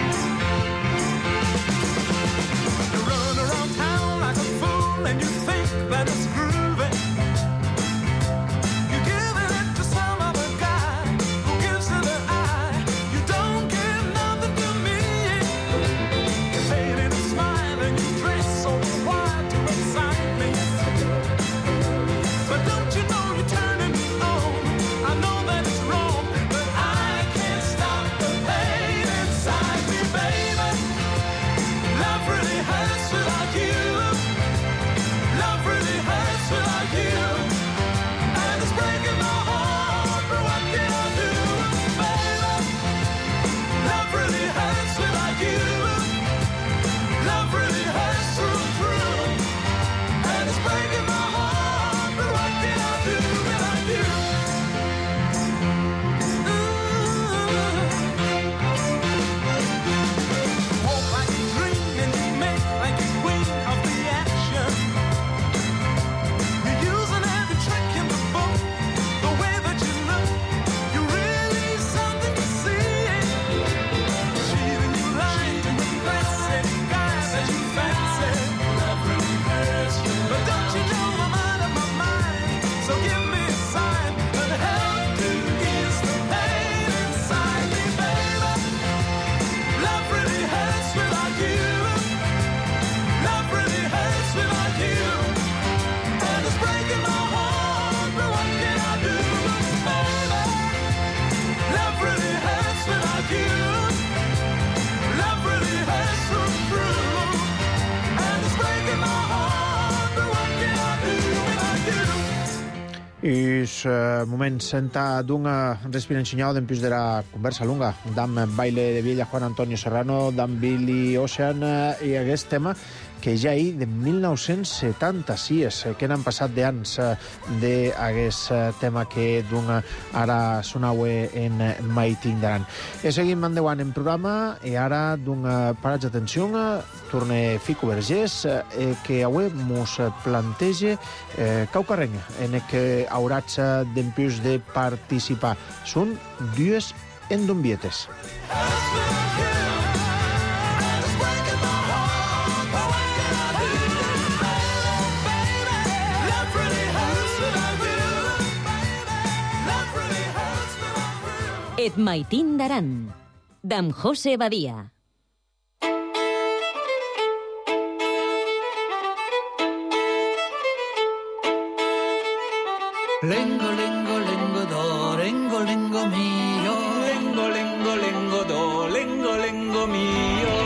You run around town like a fool and you think uh, moments senta d'una respira ensenyada d'en pius de la conversa lunga d'am baile de Viella Juan Antonio Serrano, d'am Billy Ocean uh, i aquest tema que ja hi de mil nou-cents setanta-sis, que n'han passat d'anys d'aquest tema que d'un ara sonaue en Mai Tindaran. E seguim endavant en programa i ara d'un paratge d'atenció torne Fico Vergés eh, que avui mos planteja eh, Caucarreny en què hauràs d'empius de participar. Són dues endombietes. Et maitin daran, d'en José Badia. Lengo, lengo, lengo, do, lengo, lengo mio. Lengo, lengo, lengo, do, lengo, lengo mio.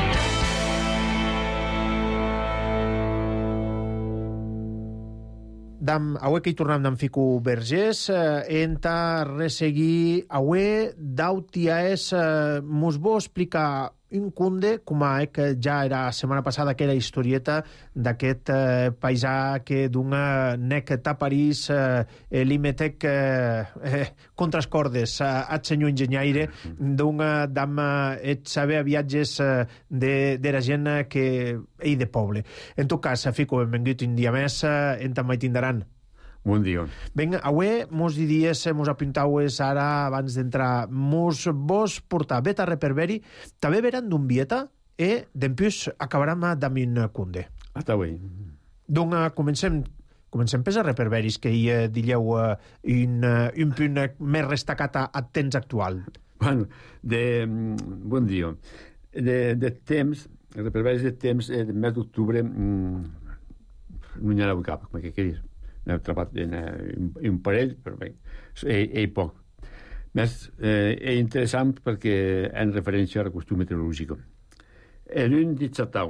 Dam, avui que hi tornem d'en Fico Vergés, eh, enta resseguir avui d'autia és eh, mos bo explicar un conde, com a eh, que ja era setmana passada que era historieta d'aquest eh, paisà que d'una nec a París eh, limetec eh, eh, contra les cordes eh, at senyor enginyaire d'una dama et saber viatges eh, de, de la gent que ei de poble. En tot cas, Fico, benvingut un dia més eh, en Mai Tindaran. Bon dia. Vinga, avui mos diries, mos apuntaues ara, abans d'entrar, mos vos portar beta reperberi, també veran d'un vieta, e dempius acabarem amb un conde. Ah, està bé. Donc, comencem, comencem pels reperberis, que hi eh, dilleu eh, un, uh, un punt més destacat a, a temps actual. Bueno, de... Bon dia. De, de temps, els reperberis de temps, eh, de mes d'octubre, mm, no n'hi ha el cap, com que queris. N'he trobat en, un, un parell, però bé, és, és poc. Més, eh, és interessant perquè en referència a la qüestió meteorològica. En un dit Satau,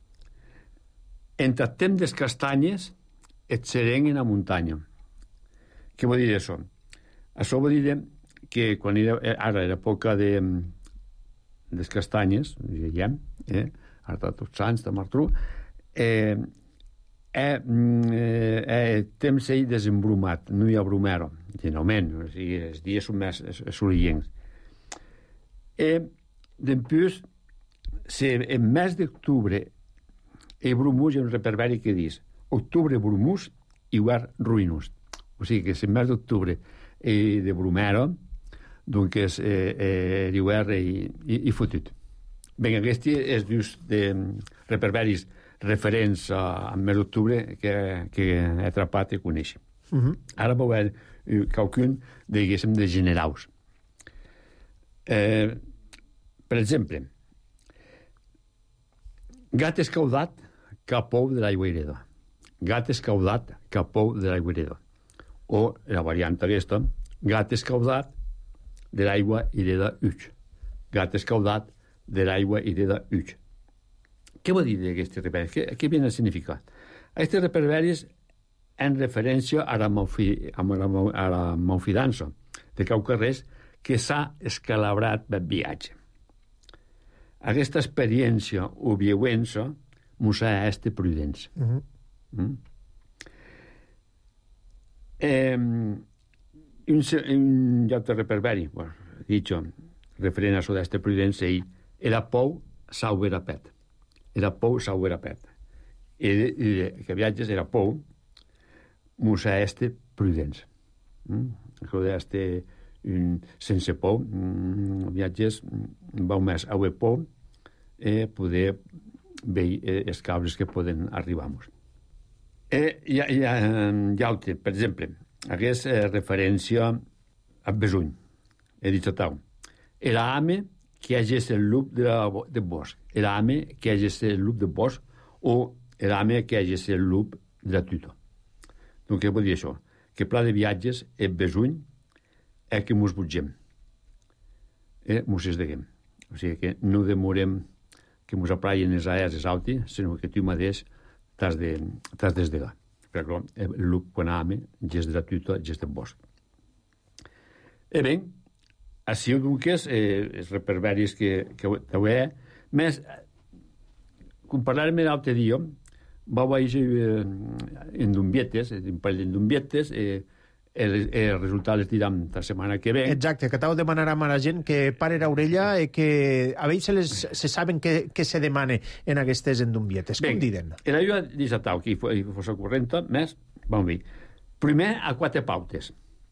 entre el temps des castanyes et sereng en la muntanya. Què vol dir això? Això vol dir que quan era, ara era època de, des castanyes, diguem, eh, ara de Tots Sants, de Martru, eh, Eh, eh, temps ell desembrumat, no hi ha brumero, generalment, o sigui, els dies són més assolillents. Eh, Dempués, se, en mes d'octubre, el brumús és un reperberi que dius, octubre brumús, igual ruïnós. O sigui que en mes d'octubre eh, de brumero, doncs és eh, eh, igual i, i, i fotut. Ben, aquest és just de reperberis referents al mes d'octubre que, que he atrapat i coneix. Uh -huh. Ara veurem qualcun, diguéssim, de generals. Eh, per exemple, gat escaudat, capou de l'aigua hereda. Gat escaudat, capou de l'aigua hereda. O la variant aquesta, gat escaudat de l'aigua hereda uig. Gat escaudat de l'aigua hereda uig. Què vol dir d'aquests reperberis? Què, què viene a significar? Aquests reperberis en referència a la, malfi, a la, a la malfidança de Caucarrers que s'ha escalabrat per viatge. Aquesta experiència o viuença mos ha estat prudents. Uh -huh. mm? eh, un, un lloc de reperberi, bueno, dicho, referent a això d'esta prudència, era pou s'haurà pet. Era pou s'haurà pet. I, i que viatges era pou mos ha estat prudents. Mm? Això d'este sense por, mm, viatges vau més a por eh, poder veure eh, els cabres que poden arribar-nos. Eh, hi ha, hi ha, hi ha altre, per exemple, hagués eh, referència a Besuny, he dit Tau. Era ame que hagés el lup de, la, de bosc, era ame que hagés el lup de bosc o era ame que hagés el lup de la tuta. Donc, què vol dir això? Que pla de viatges és Besuny és que mos butgem. Eh, mos esdeguem. O sigui que no demorem que mos apraien els aers els alti, sinó que tu mateix t'has de, t'has d'esdegar. però il lup quan ama, gest gratuito, gest en bosc. E ben, així dunque, eh, els reperberis que, que ho he, més, com parlarem l'altre dia, va vaig eh, en Dumbietes, en parell d'Umbietes, eh, el, el resultat les diran la setmana que ve. Exacte, que t'ho demanarà a la gent que pare l'orella i que a ells se, les, se saben què, què se demana en aquestes endumbietes. Com diuen? En allò dice tau, que hi fos correnta, més, vam dir, primer a quatre pautes.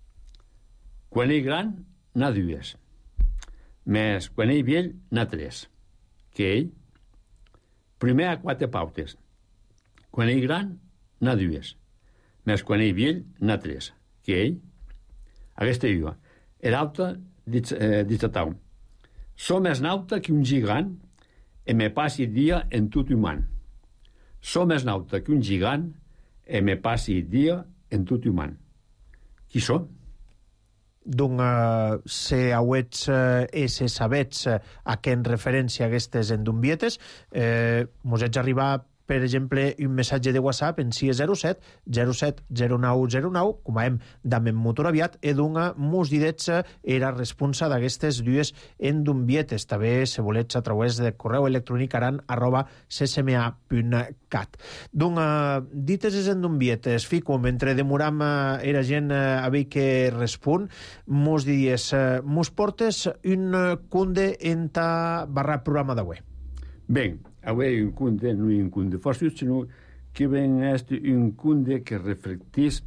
Quan ell gran, n'ha dues. Més, quan ell vell, n'ha tres. Que ell, primer a quatre pautes. Quan ell gran, n'ha dues. Més, quan ell vell, n'ha tres. Que ell, aquesta diu, l'altre, dit tau, som més nauta que un gigant e me passi dia en tot human. Som més nauta que un gigant e me passi dia en tot human. Qui som? Doncs uh, se auets uh, e se sabets uh, a què en referència a aquestes endumbietes, eh, mos haig arribar per exemple, un missatge de WhatsApp en sis zero set zero set zero nou zero nou, com a hem d'amem motor aviat, e d'una mos didets era responsa d'aquestes dues endumbietes. També, se volets, a través de correu electrònic aran arroba ccma punt cat. Doncs, dites les endumbietes, fico, mentre demoram era gent a veure que respon, mos diries, mos portes un cunde en ta barra programa d'avui. Ben, avui un cunde, no un cunde força, sinó que ben és un cunde que reflectís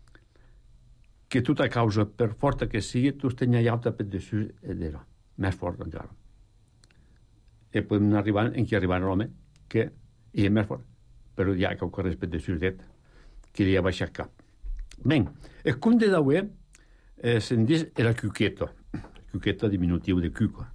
que tota causa, per forta que sigui, tu tenia alta per dessus d'era, més fort encara. I podem arribar en què arribar l'home, que és més fort, però ja que ocorre per dessus d'et, que li ha baixat cap. Ben, el cunde d'avui eh, se'n diu era cuqueto, cuqueto diminutiu de cuco.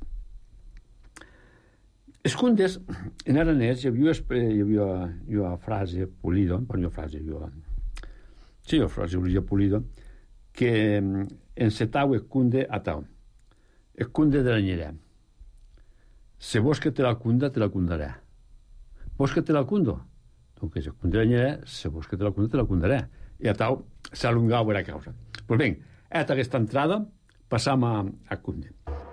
Els cundes, en aranès, hi havia, hi havia, hi havia frase polida, bueno, frase, hi havia, sí, hi havia frase polida, que encetau el cunde a tau. El cunde de l'anyerà. Se vos que te la cunda, te la cundarà. Vos que te la cundo? Donc, el cunde de l'anyerà, se vos que te la cunda, te la cundarà. I a tau s'allungau la causa. Pues ben, a aquesta entrada, passam a, a cunde.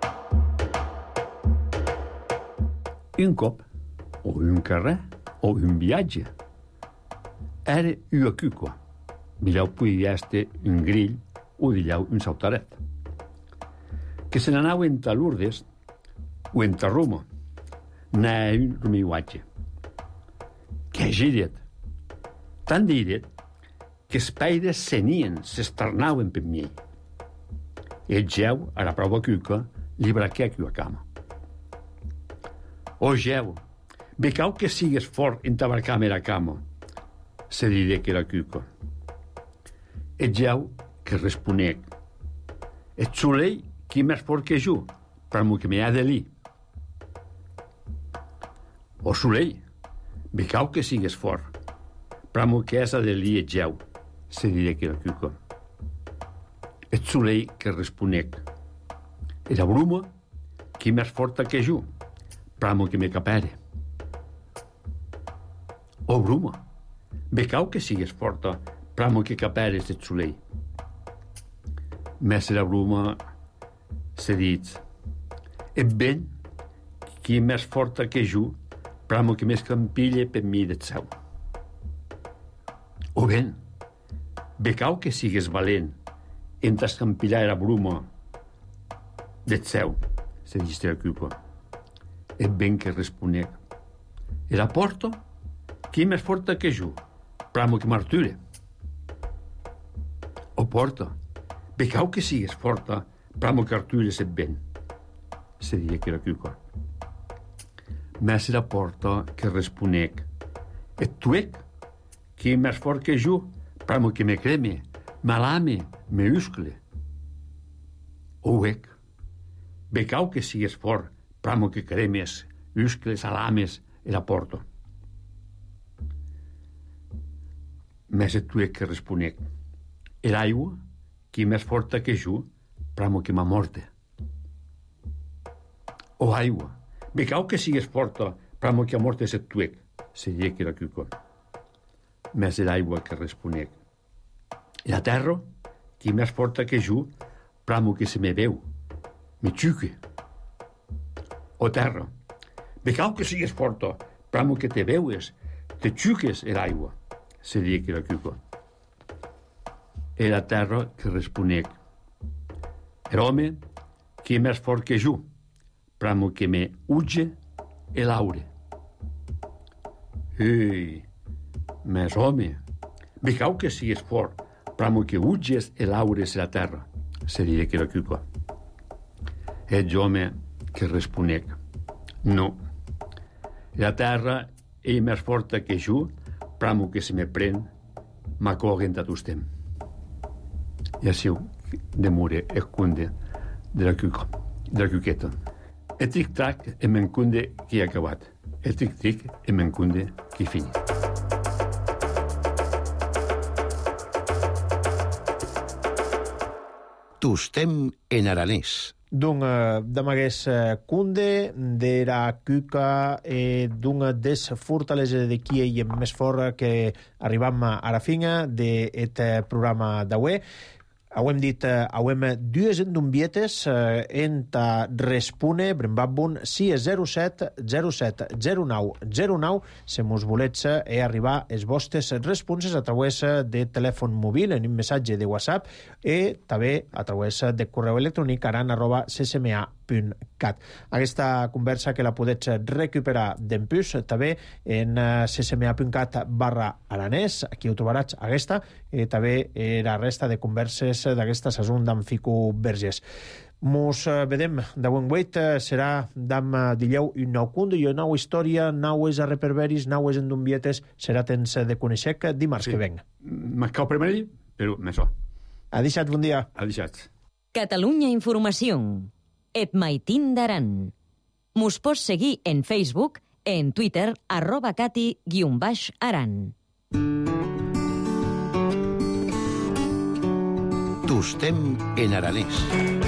Un cop, o un carrer, o un viatge, era una cuco. Dillau podia estar un grill o dillau un sautaret. Que se n'anau en Lourdes o en Roma. N'ha un rumiuatge. Que giret. Tan diret que els paires senien, s'estarnauen per mi. El geu, a la prova cuca, li braquec a cama. O geu, becau que sigues fort en tabarcar-me la cama, se diré que era cuca. Et geu que responec, et solei qui més fort que jo, per mo que me ha de li. O solei, becau que sigues fort, per mo que has de li et geu, se diré que era cuca. Et solei que responec, era bruma qui més forta que jo, pramo que me capere. O bruma, becau que sigues forta, pramo que caperes et solei. Més la bruma se dit, et ben, qui més forta que jo, pramo que m'escampille per mi det seu. O ben, becau que sigues valent, en t'escampillar la bruma det seu, se dit la cupa. Et ben que responec. E la porta, qui més forta que jo, pramo que m'arture. O porta, becau que sigues forta, pramo que artures et ben. Se diria que era cuca. Més la porta que responec. Et tuec, qui més fort que jo, pramo que me creme, malame, me uscle. O ec, becau que sigues fort, pramo que cremes, uscles, alames, e la porto. Més et tuec que responec. E l'aigua, qui més forta que jo, pramo que m'amorte. O aigua, becau que sigues forta, pramo que amortes et tuec, se diria que era cuco. més l'aigua que responec. E la terra, qui més forta que jo, pramo que se me veu, me xuque. O terra, becau que sigues forta, pramo que te veues, te xuques e l'aigua, se dia que la cuca. E la terra que responec. L'home, qui és més fort que jo, pramo que me uge e l'aure. Ei, més home, becau que sigues fort, pramo que uges e l'aure se la terra, se dia que la cuca. Ets home que responec. No. La terra è més forta que jo, pramo que se me pren, m'acoguen a tostem. I així demore e cunde de la cuca, de la cuqueta. E tic-tac e m'encunde qui ha acabat. E tic-tic e m'encunde qui finit. Tostem en aranès. D'un d'amagués cunde, d'era cuca e d'una des fortaleses de qui hi hem més fort que arribam a la finga d'aquest programa d'avui. Auem dit, auem dues endombietes eh, enta respune, brembabun, sis zero set zero set zero nou zero nou, se mos volets e arribar els vostres responses a través de telèfon mòbil en un missatge de WhatsApp e també a través de correu electrònic aran arroba ccma punt cat. Aquesta conversa que la podets recuperar d'empús també en ccma punt cat barra aranès, aquí ho trobaràs aquesta, i també la resta de converses d'aquesta sason d'en Fico Vergés. Mos vedem d'avui en weit, serà d'am dillau un nou conde i una nova història, naues a reperberis, naues endombietes, serà temps de conèixer dimarts sí. que venga. M'acau primer, però més so. Adixat, bon dia. Adixat. Catalunya Informació. Et maitin d'Aran. Mos pots seguir en Facebook, en Twitter, arroba cati guion baix aran. Tostem en aranès.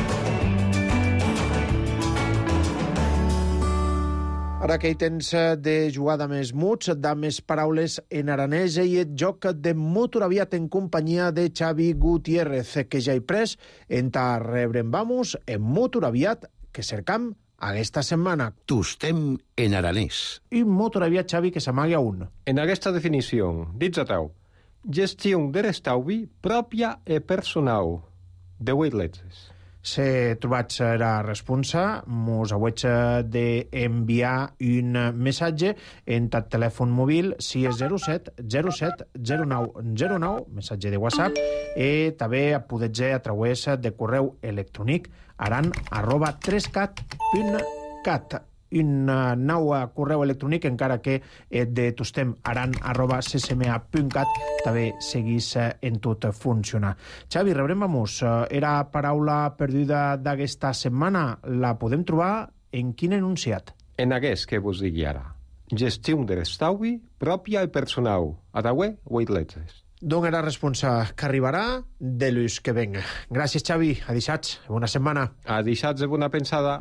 Ara que hi tens de jugar de més muts, de més paraules en aranès i et joc de motoraviat en companyia de Xavi Gutiérrez, que ja hi pres en ta rebrem vamos en motoraviat que cercam aquesta setmana. Tostem en aranès. Un motoraviat, Xavi, que s'amagui a un. En aquesta definició, dits a tau, gestió de l'estalvi pròpia e personal de Waitleses. Se trobats la responsa, mos hauets d'enviar un missatge en el telèfon mòbil sis zero set zero set zero nou zero nou, missatge de WhatsApp, i també podets a través de correu electrònic aran arroba tres cat punt cat. Un nou correu electrònic, encara que de tostem aran arroba ccma punt cat també seguís en tot funcionar. Xavi, rebrem vamos. Era paraula perduda d'aquesta setmana. La podem trobar en quin enunciat? En aquest que vos digui ara. Gestió de l'estalvi pròpia i personal. A tauè, Waitleses. D'on era responsa que arribarà de l'ús que venga. Gràcies, Xavi. Adixats. Bona setmana. Adixats de bona pensada.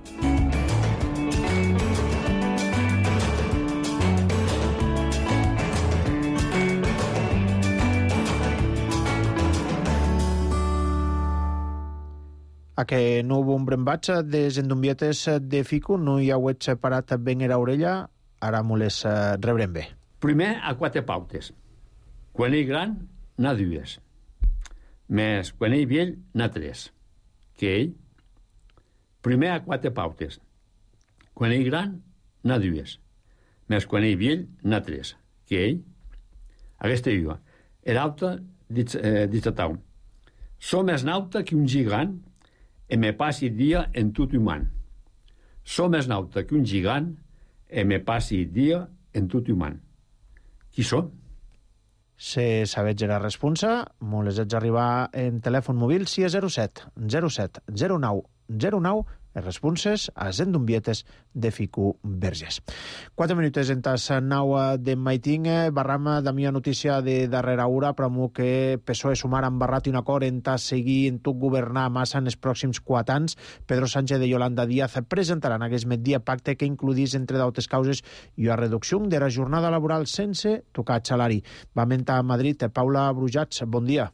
A que no hubo un brembatge des endombietes de Fico, no hi hauet separat ben era orella, ara mo les rebrem bé. Primer, a quatre pautes. Quan ell gran, n'ha dues. Més, quan ell vell, n'ha tres. Que ell? Primer, a quatre pautes. Quan ell gran, n'ha dues. Més, quan ell vell, n'ha tres. Que ell? Aquesta diu. L'alta, dit a tau. Som més nauta que un gigant e me passi dia en tot humà. Som més nauta que un gigant e me passi dia en tot humà. Qui som? Se sabets la responsa, mo les haig d'arribar en telèfon mòbil sis zero set zero set zero nou zero nou els responses a les endumbietes de Ficu Verges. Quatre minuts en tas nau de Maiting, barram d'amia notícia de darrera hora, però que P S O E Sumar han barrat un acord en tas seguir en tot governar massa en els pròxims quatre anys. Pedro Sánchez i Yolanda Díaz presentaran aquest migdia pacte que includís, entre d'altres causes, i la reducció de la jornada laboral sense tocar salari. Va mentar a Madrid Paula Brujats. Bon dia.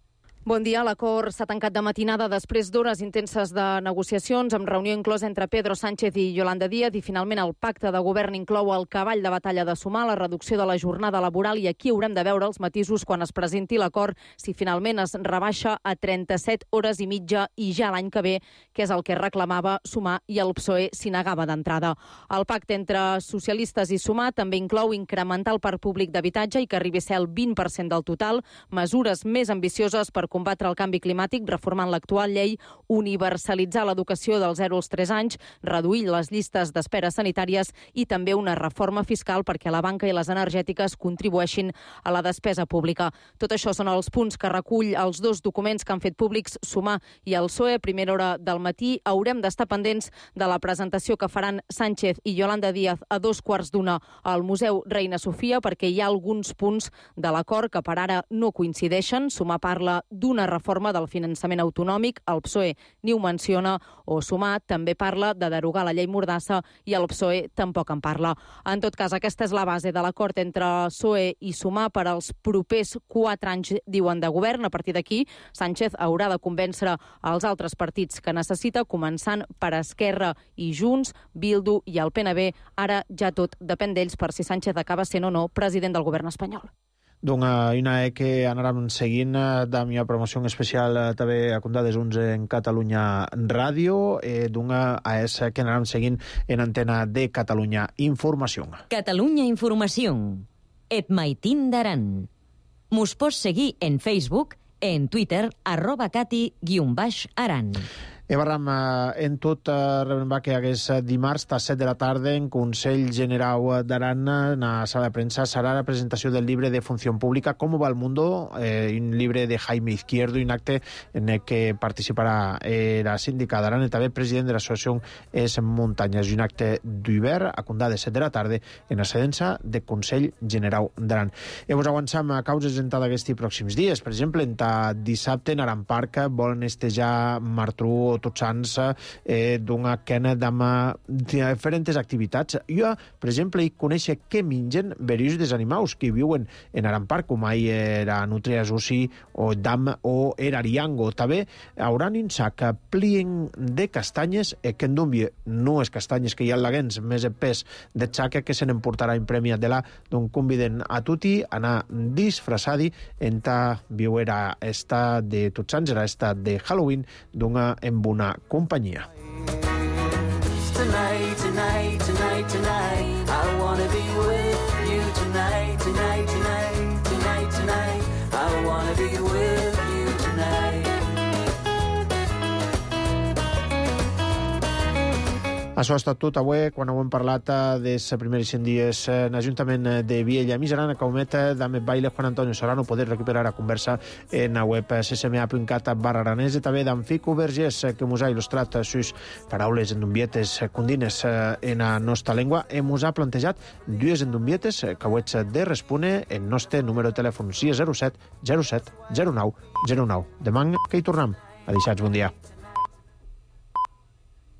Bon dia. L'acord s'ha tancat de matinada després d'hores intenses de negociacions, amb reunió inclosa entre Pedro Sánchez i Yolanda Díaz, i finalment el pacte de govern inclou el cavall de batalla de Sumar, la reducció de la jornada laboral, i aquí haurem de veure els matisos quan es presenti l'acord, si finalment es rebaixa a trenta-set hores i mitja i ja l'any que ve, que és el que reclamava Sumar i el P S O E s'hi negava d'entrada. El pacte entre socialistes i Sumar també inclou incrementar el parc públic d'habitatge i que arribi a ser el vint per cent del total, mesures més ambicioses per combatre el canvi climàtic, reformant l'actual llei, universalitzar l'educació dels zero als tres anys, reduir les llistes d'espera sanitàries i també una reforma fiscal perquè la banca i les energètiques contribueixin a la despesa pública. Tot això són els punts que recull els dos documents que han fet públics Sumar i el P S O E. A primera hora del matí haurem d'estar pendents de la presentació que faran Sánchez i Yolanda Díaz a dos quarts d'una al Museu Reina Sofia, perquè hi ha alguns punts de l'acord que per ara no coincideixen. Sumar parla d'una reforma del finançament autonòmic, el P S O E ni ho menciona, o Sumar també parla de derogar la llei Mordassa i el P S O E tampoc en parla. En tot cas, aquesta és la base de l'acord entre P S O E i Sumar per als propers quatre anys, diuen, de govern. A partir d'aquí, Sánchez haurà de convèncer els altres partits que necessita, començant per Esquerra i Junts, Bildu i el P N B. Ara ja tot depèn d'ells per si Sánchez acaba sent o no president del govern espanyol. Doncs una E que anàrem seguint de mi promoció especial també a Condades onze en Catalunya Ràdio, eh, d'una A S que anàrem seguint en antena de Catalunya Informació. Catalunya Informació. Et Maitín d'Aran. Mos pots seguir en Facebook, en Twitter, arroba cati guion baix aran. E barram en tot, rebem que hagués dimarts a set de la tarda en Consell General d'Aran, en la sala de premsa, serà la presentació del llibre de Funció Pública, Com va el mundo, eh, un llibre de Jaime Izquierdo, un acte en el que participarà eh, la síndica d'Aran i també president de l'associació Es Muntanyes, un acte d'hivern a Condà de set de la tarda en la sedença de Consell General d'Aran. I vos avançam a causes en tot aquests pròxims dies. Per exemple, en ta dissabte en Aran Park volen estejar Martrú Tots Sants eh, d'una quena d'ama diferents activitats. Jo, per exemple, hi coneixo què mengen diversos dels animals que viuen en Aran Park, com ahí era Nutria Susi o Dam o era Ariango. També hauran un sac plien de castanyes eh, que en dumbie no és castanyes que hi ha laguens, més el pes de sac que se n'emportarà en premi de la, doncs conviden a tutti a anar disfressadi en ta viuera esta de Tots Sants, era esta de Halloween, d'una en una companyia. Tonight, tonight, tonight, tonight, I wanna be with you tonight, tonight, tonight, tonight, tonight, I wanna be with you tonight. Això ha estat tot avui, quan hem parlat dels primers cent dies en l'Ajuntament de Viella Miserana, que ometa d'Amet Baile, Juan Antonio Solano, poder recuperar la conversa en la web c s m a punt cat barra aranès, i també d'en Fico Vergés, que mos ha il·lustrat sus paraules endumbietes condines en la nostra llengua, i mos ha plantejat dues endumbietes que ho ets de respondre en nostre número de telèfon sis zero set zero set zero nou zero nou. Demà que hi tornem. Adéixats, bon dia.